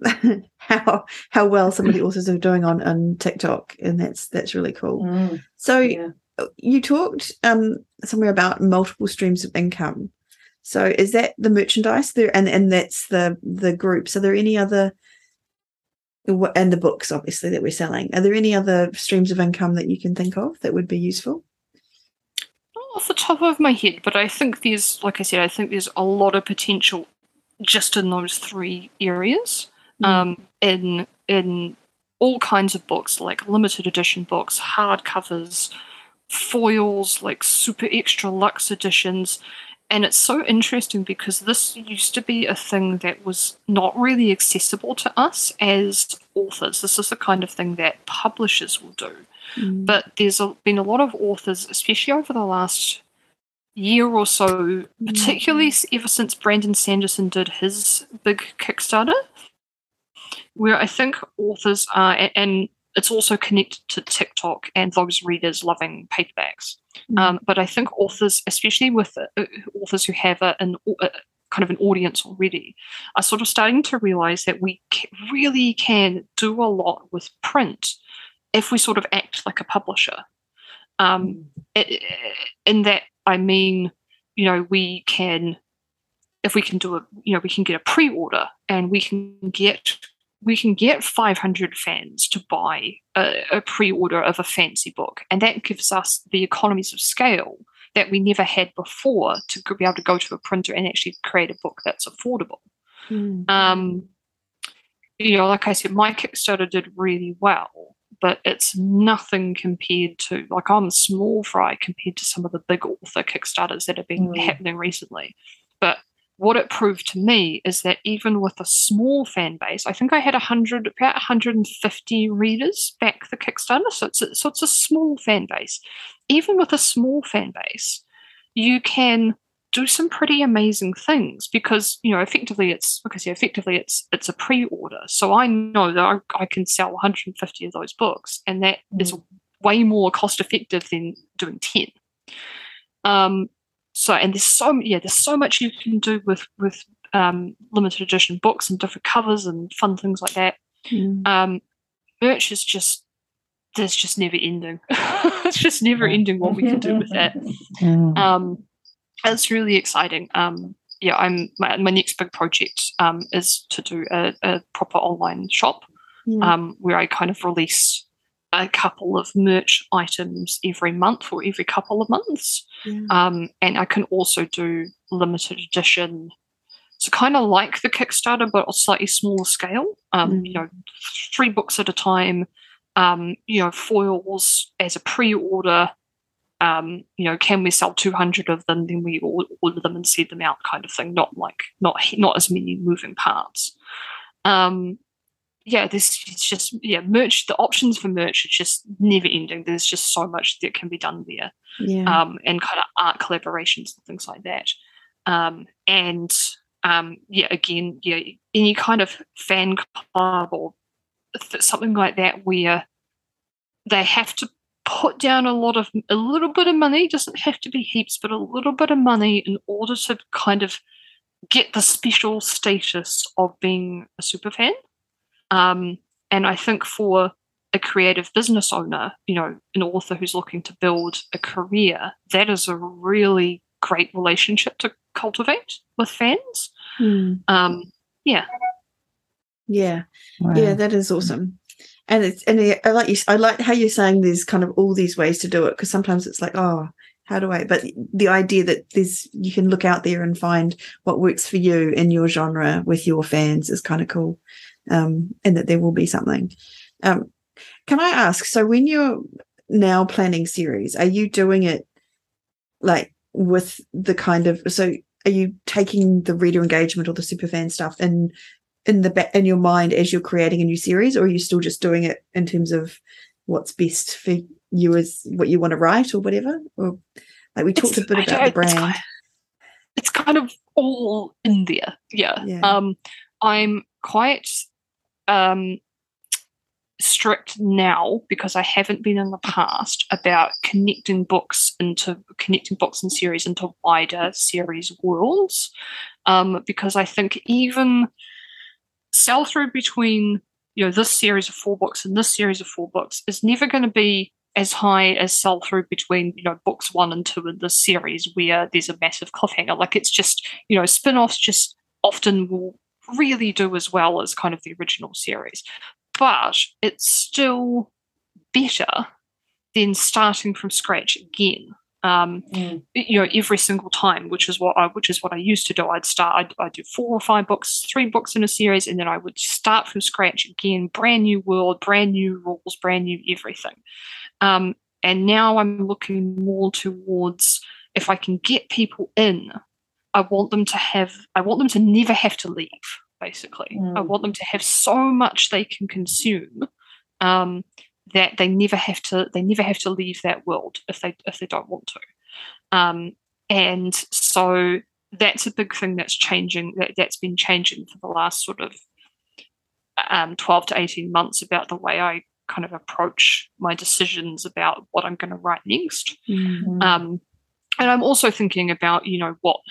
how how well some of the authors are doing on, on TikTok, and that's that's really cool. Mm. So Yeah. you talked um, somewhere about multiple streams of income. So is that the merchandise there, and and that's the the groups? Are there any other, and the books obviously that we're selling? Are there any other streams of income that you can think of that would be useful? Not off the top of my head, but I think there's, like I said, I think there's a lot of potential just in those three areas. Mm. Um, in in all kinds of books, like limited edition books, hardcovers, foils, like super extra luxe editions. And it's so interesting because this used to be a thing that was not really accessible to us as authors. This is the kind of thing that publishers will do. Mm. But there's a, been a lot of authors, especially over the last year or so, particularly s- ever since Brandon Sanderson did his big Kickstarter, where I think authors are, a- and it's also connected to TikTok and those readers loving paperbacks. Mm. Um, but I think authors, especially with uh, authors who have a, an a, kind of an audience already, are sort of starting to realize that we ca- really can do a lot with print if we sort of act like a publisher. Um, it, in that, I mean, you know, we can, if we can do a, you know, we can get a pre-order and we can get we can get five hundred fans to buy a, a pre-order of a fancy book, and that gives us the economies of scale that we never had before to go- be able to go to a printer and actually create a book that's affordable. Mm. Um, you know, like I said, my Kickstarter did really well, but it's nothing compared to, like, I'm small fry compared to some of the big author Kickstarters that have been Mm. happening recently. But what it proved to me is that even with a small fan base, I think I had one hundred, about one hundred fifty readers back the Kickstarter, so it's a, so it's a small fan base. Even with a small fan base, you can do some pretty amazing things because, you know, effectively it's, like I say, effectively it's it's a pre-order. So I know that I, I can sell one hundred fifty of those books, and that Mm. is way more cost effective than doing ten. Um, so, and there's so yeah, there's so much you can do with with um, limited edition books and different covers and fun things like that. Mm. Um, merch is just there's just never ending. It's just never ending what we can do with that. Mm. Um, it's really exciting. Um, yeah, I'm my, my next big project um, is to do a, a proper online shop Yeah. um, where I kind of release a couple of merch items every month or every couple of months. Yeah. Um, and I can also do limited edition. So kind of like the Kickstarter, but a slightly smaller scale. Um, Mm. You know, three books at a time. Um, you know, foils as a pre-order. Um, you know, can we sell two hundred of them? Then we order them and send them out, kind of thing. Not like not not as many moving parts. Um, yeah, this it's just yeah, merch. The options for merch are just never ending. There's just so much that can be done there, Yeah. um, and kind of art collaborations and things like that. Um, and um, yeah, again, yeah, any kind of fan club or th- something like that where they have to put down a lot of a little bit of money. Doesn't have to be heaps, but a little bit of money in order to kind of get the special status of being a super fan. Um, and I think for a creative business owner, you know, an author who's looking to build a career, that is a really great relationship to cultivate with fans. Mm. Um, yeah. Yeah. Wow. Yeah, that is awesome. And it's and I like you. I like how you're saying there's kind of all these ways to do it, because sometimes it's like, oh, how do I? But the idea that there's you can look out there and find what works for you in your genre with your fans is kind of cool, um, and that there will be something. Um, can I ask? So when you're now planning series, are you doing it like with the kind of so? Are you taking the reader engagement or the superfan stuff and in the back in your mind as you're creating a new series, or are you still just doing it in terms of what's best for you as what you want to write or whatever? Or like we talked It's- a bit I about don't- the brand. It's kind, it's kind of all in there. Yeah. Yeah. Um, I'm quite um, strict now because I haven't been in the past about connecting books into connecting books and series into wider series worlds. Um, because I think even sell through between you know this series of four books and this series of four books is never going to be as high as sell through between you know books one and two in this series where there's a massive cliffhanger. Like it's just you know spin-offs just often will really do as well as kind of the original series, but it's still better than starting from scratch again. Um, Mm. you know, every single time, which is what I, which is what I used to do. I'd start, I'd, I'd do four or five books, three books in a series, and then I would start from scratch again, brand new world, brand new rules, brand new everything. Um, and now I'm looking more towards if I can get people in, I want them to have, I want them to never have to leave. Basically, Mm. I want them to have so much they can consume. Um, that they never have to they never have to leave that world if they if they don't want to. Um, and so that's a big thing that's changing that, that's been changing for the last sort of um, twelve to eighteen months about the way I kind of approach my decisions about what I'm going to write next. Mm. Um, and I'm also thinking about, you know, what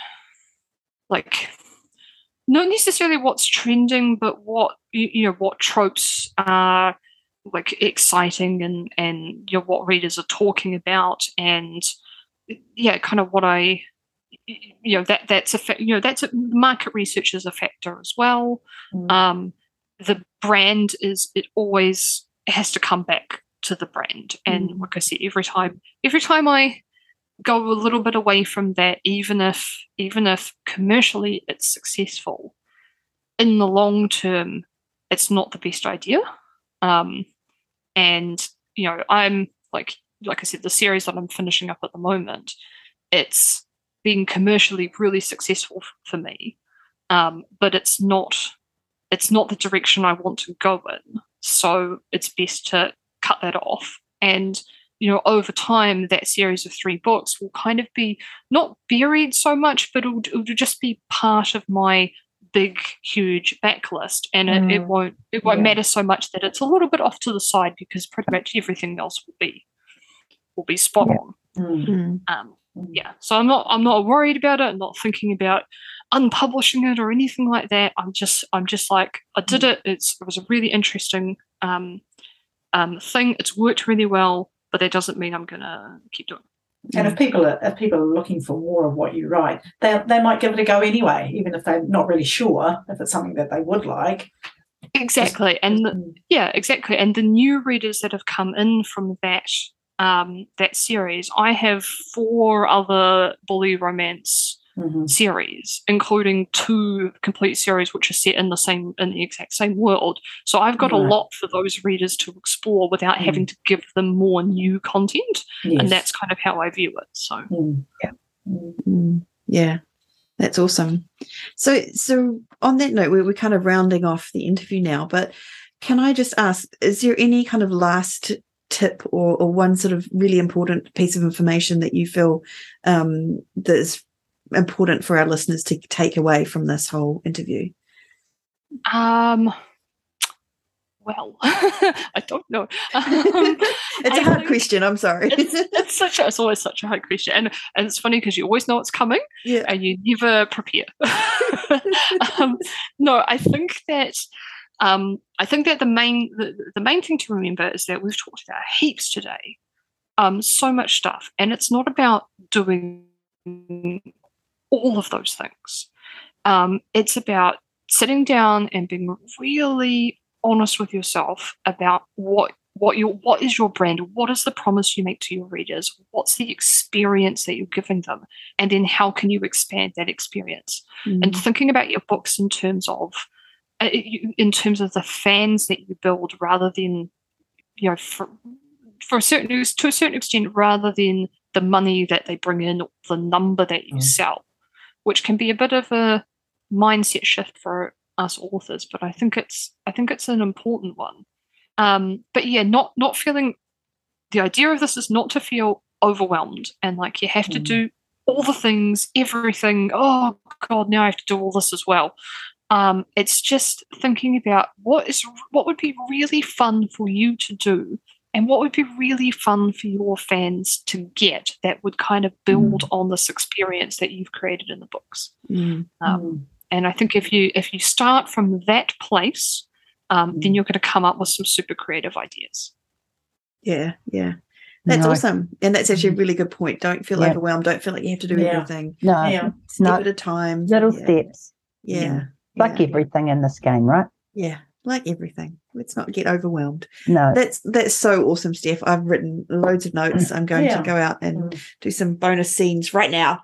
like not necessarily what's trending, but what you, you know what tropes are like exciting and and you know what readers are talking about, and yeah, kind of what I you know that that's a fa- you know that's a, market research is a factor as well. Mm. Um, the brand is it always has to come back to the brand, and Mm. like I said, every time every time I go a little bit away from that, even if even if commercially it's successful, in the long term, it's not the best idea. Um, and you know, I'm like, like I said, the series that I'm finishing up at the moment, it's been commercially really successful f- for me, um, but it's not, it's not the direction I want to go in. So it's best to cut that off. And you know, over time, that series of three books will kind of be not buried so much, but it'll, it'll just be part of my big huge backlist, and it, it Mm. won't it won't Yeah. matter so much that it's a little bit off to the side because pretty much everything else will be will be spot Yeah. on. Mm. Mm. Um, Mm. yeah, so I'm not I'm not worried about it. I'm not thinking about unpublishing it or anything like that. I'm just I'm just like I did it. It's it was a really interesting um, um, thing. It's worked really well, but that doesn't mean I'm gonna keep doing it. And Mm. if people are if people are looking for more of what you write, they they might give it a go anyway, even if they're not really sure if it's something that they would like. Exactly. And the, yeah, exactly. And the new readers that have come in from that um, that series, I have four other bully romance Mm-hmm. series, including two complete series which are set in the same in the exact same world. So I've got Right. a lot for those readers to explore without Mm. having to give them more new content. Yes. And that's kind of how I view it. So Mm. yeah. Mm. Mm. Yeah, that's awesome. So, so on that note, we're, we're kind of rounding off the interview now, but can I just ask, is there any kind of last tip or, or one sort of really important piece of information that you feel um, that is important for our listeners to take away from this whole interview? Um, well, I don't know. Um, It's a I hard think question. I'm sorry. It's, it's such a, it's always such a hard question, and and it's funny because you always know it's coming, Yeah. and you never prepare. um, no, I think that um, I think that the main the, the main thing to remember is that we've talked about heaps today, um, so much stuff, and it's not about doing all of those things. Um, it's about sitting down and being really honest with yourself about what what your what is your brand, what is the promise you make to your readers, what's the experience that you're giving them, and then how can you expand that experience. Mm. And thinking about your books in terms of uh, in terms of the fans that you build, rather than you know for for a certain to a certain extent, rather than the money that they bring in or the number that you Mm. sell, which can be a bit of a mindset shift for us authors, but I think it's I think it's an important one. Um, but yeah, not not feeling the idea of this is not to feel overwhelmed and like you have to Mm. do all the things, everything. Oh God, now I have to do all this as well. Um, it's just thinking about what is what would be really fun for you to do, and what would be really fun for your fans to get that would kind of build on this experience that you've created in the books. Mm. Um, Mm. And I think if you if you start from that place, um, Mm. then you're going to come up with some super creative ideas. Yeah, yeah. That's No. awesome. And that's actually a really good point. Don't feel Yeah. overwhelmed. Don't feel like you have to do Yeah. everything. No, Yeah. Step No. at a time. little yeah. steps, Yeah. Yeah. like yeah. everything in this game, right? Yeah. Like everything. Let's not get overwhelmed. No. That's that's so awesome, Steph. I've written loads of notes. I'm going Yeah. to go out and Mm. do some bonus scenes right now.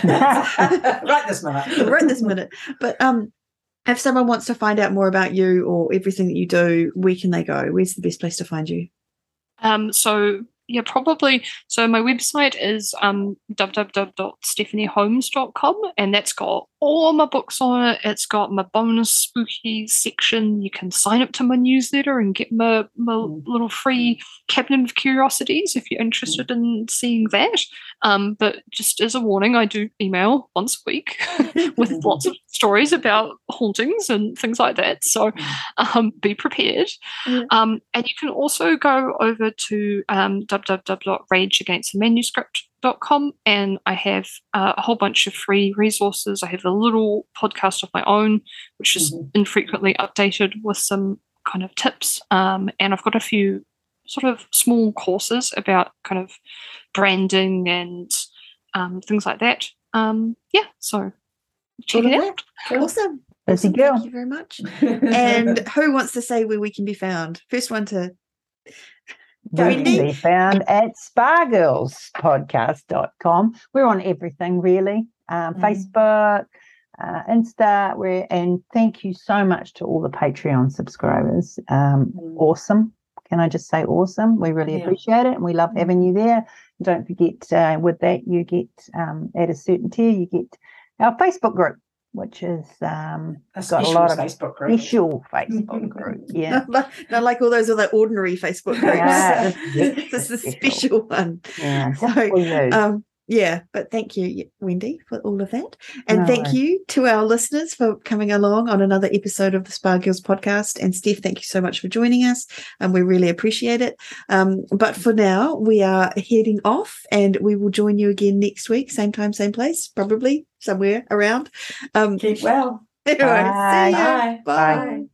Right this minute. right this minute. But um if someone wants to find out more about you or everything that you do, where can they go? Where's the best place to find you? Um, so yeah, probably. So my website is um, w w w dot stephanie holmes dot com, and that's got all my books on it. It's got my bonus spooky section. You can sign up to my newsletter and get my, my Mm. little free cabinet of curiosities if you're interested in seeing that. Um, but just as a warning, I do email once a week with Mhm. lots of stories about hauntings and things like that. So um, be prepared. Yeah. Um, and you can also go over to um, w w w dot rage against the manuscript dot com, and I have uh, a whole bunch of free resources. I have a little podcast of my own, which is Mhm. infrequently updated with some kind of tips. Um, and I've got a few sort of small courses about kind of branding and um, things like that. Um, yeah, so check All it of out. Cool. Awesome. Busy Awesome. girl. Thank you very much. And who wants to say where we can be found? First one to We can Wendy? be found at spa girls podcast dot com. We're on everything, really. Um, Mm. Facebook, uh, Insta. We're, and thank you so much to all the Patreon subscribers. Um, Mm. awesome. Can I just say awesome? We really Yeah. appreciate it, and we love Mm. having you there. Don't forget, uh, with that, you get, um, at a certain tier, you get our Facebook group, which is um, A got a special lot of Facebook group. special Facebook group. Yeah. not, like, not like all those other ordinary Facebook groups. Yeah, this this is a special. special one. Yeah, just So, for you. Um, yeah, but thank you, Wendy, for all of that. And No thank worries. you to our listeners for coming along on another episode of the Spa Girls podcast. And Steph, thank you so much for joining us. And we really appreciate it. Um, but for now, we are heading off, and we will join you again next week. Same time, same place, probably somewhere around. Um, Keep well. anyway, Bye. see ya. Bye. Bye. Bye.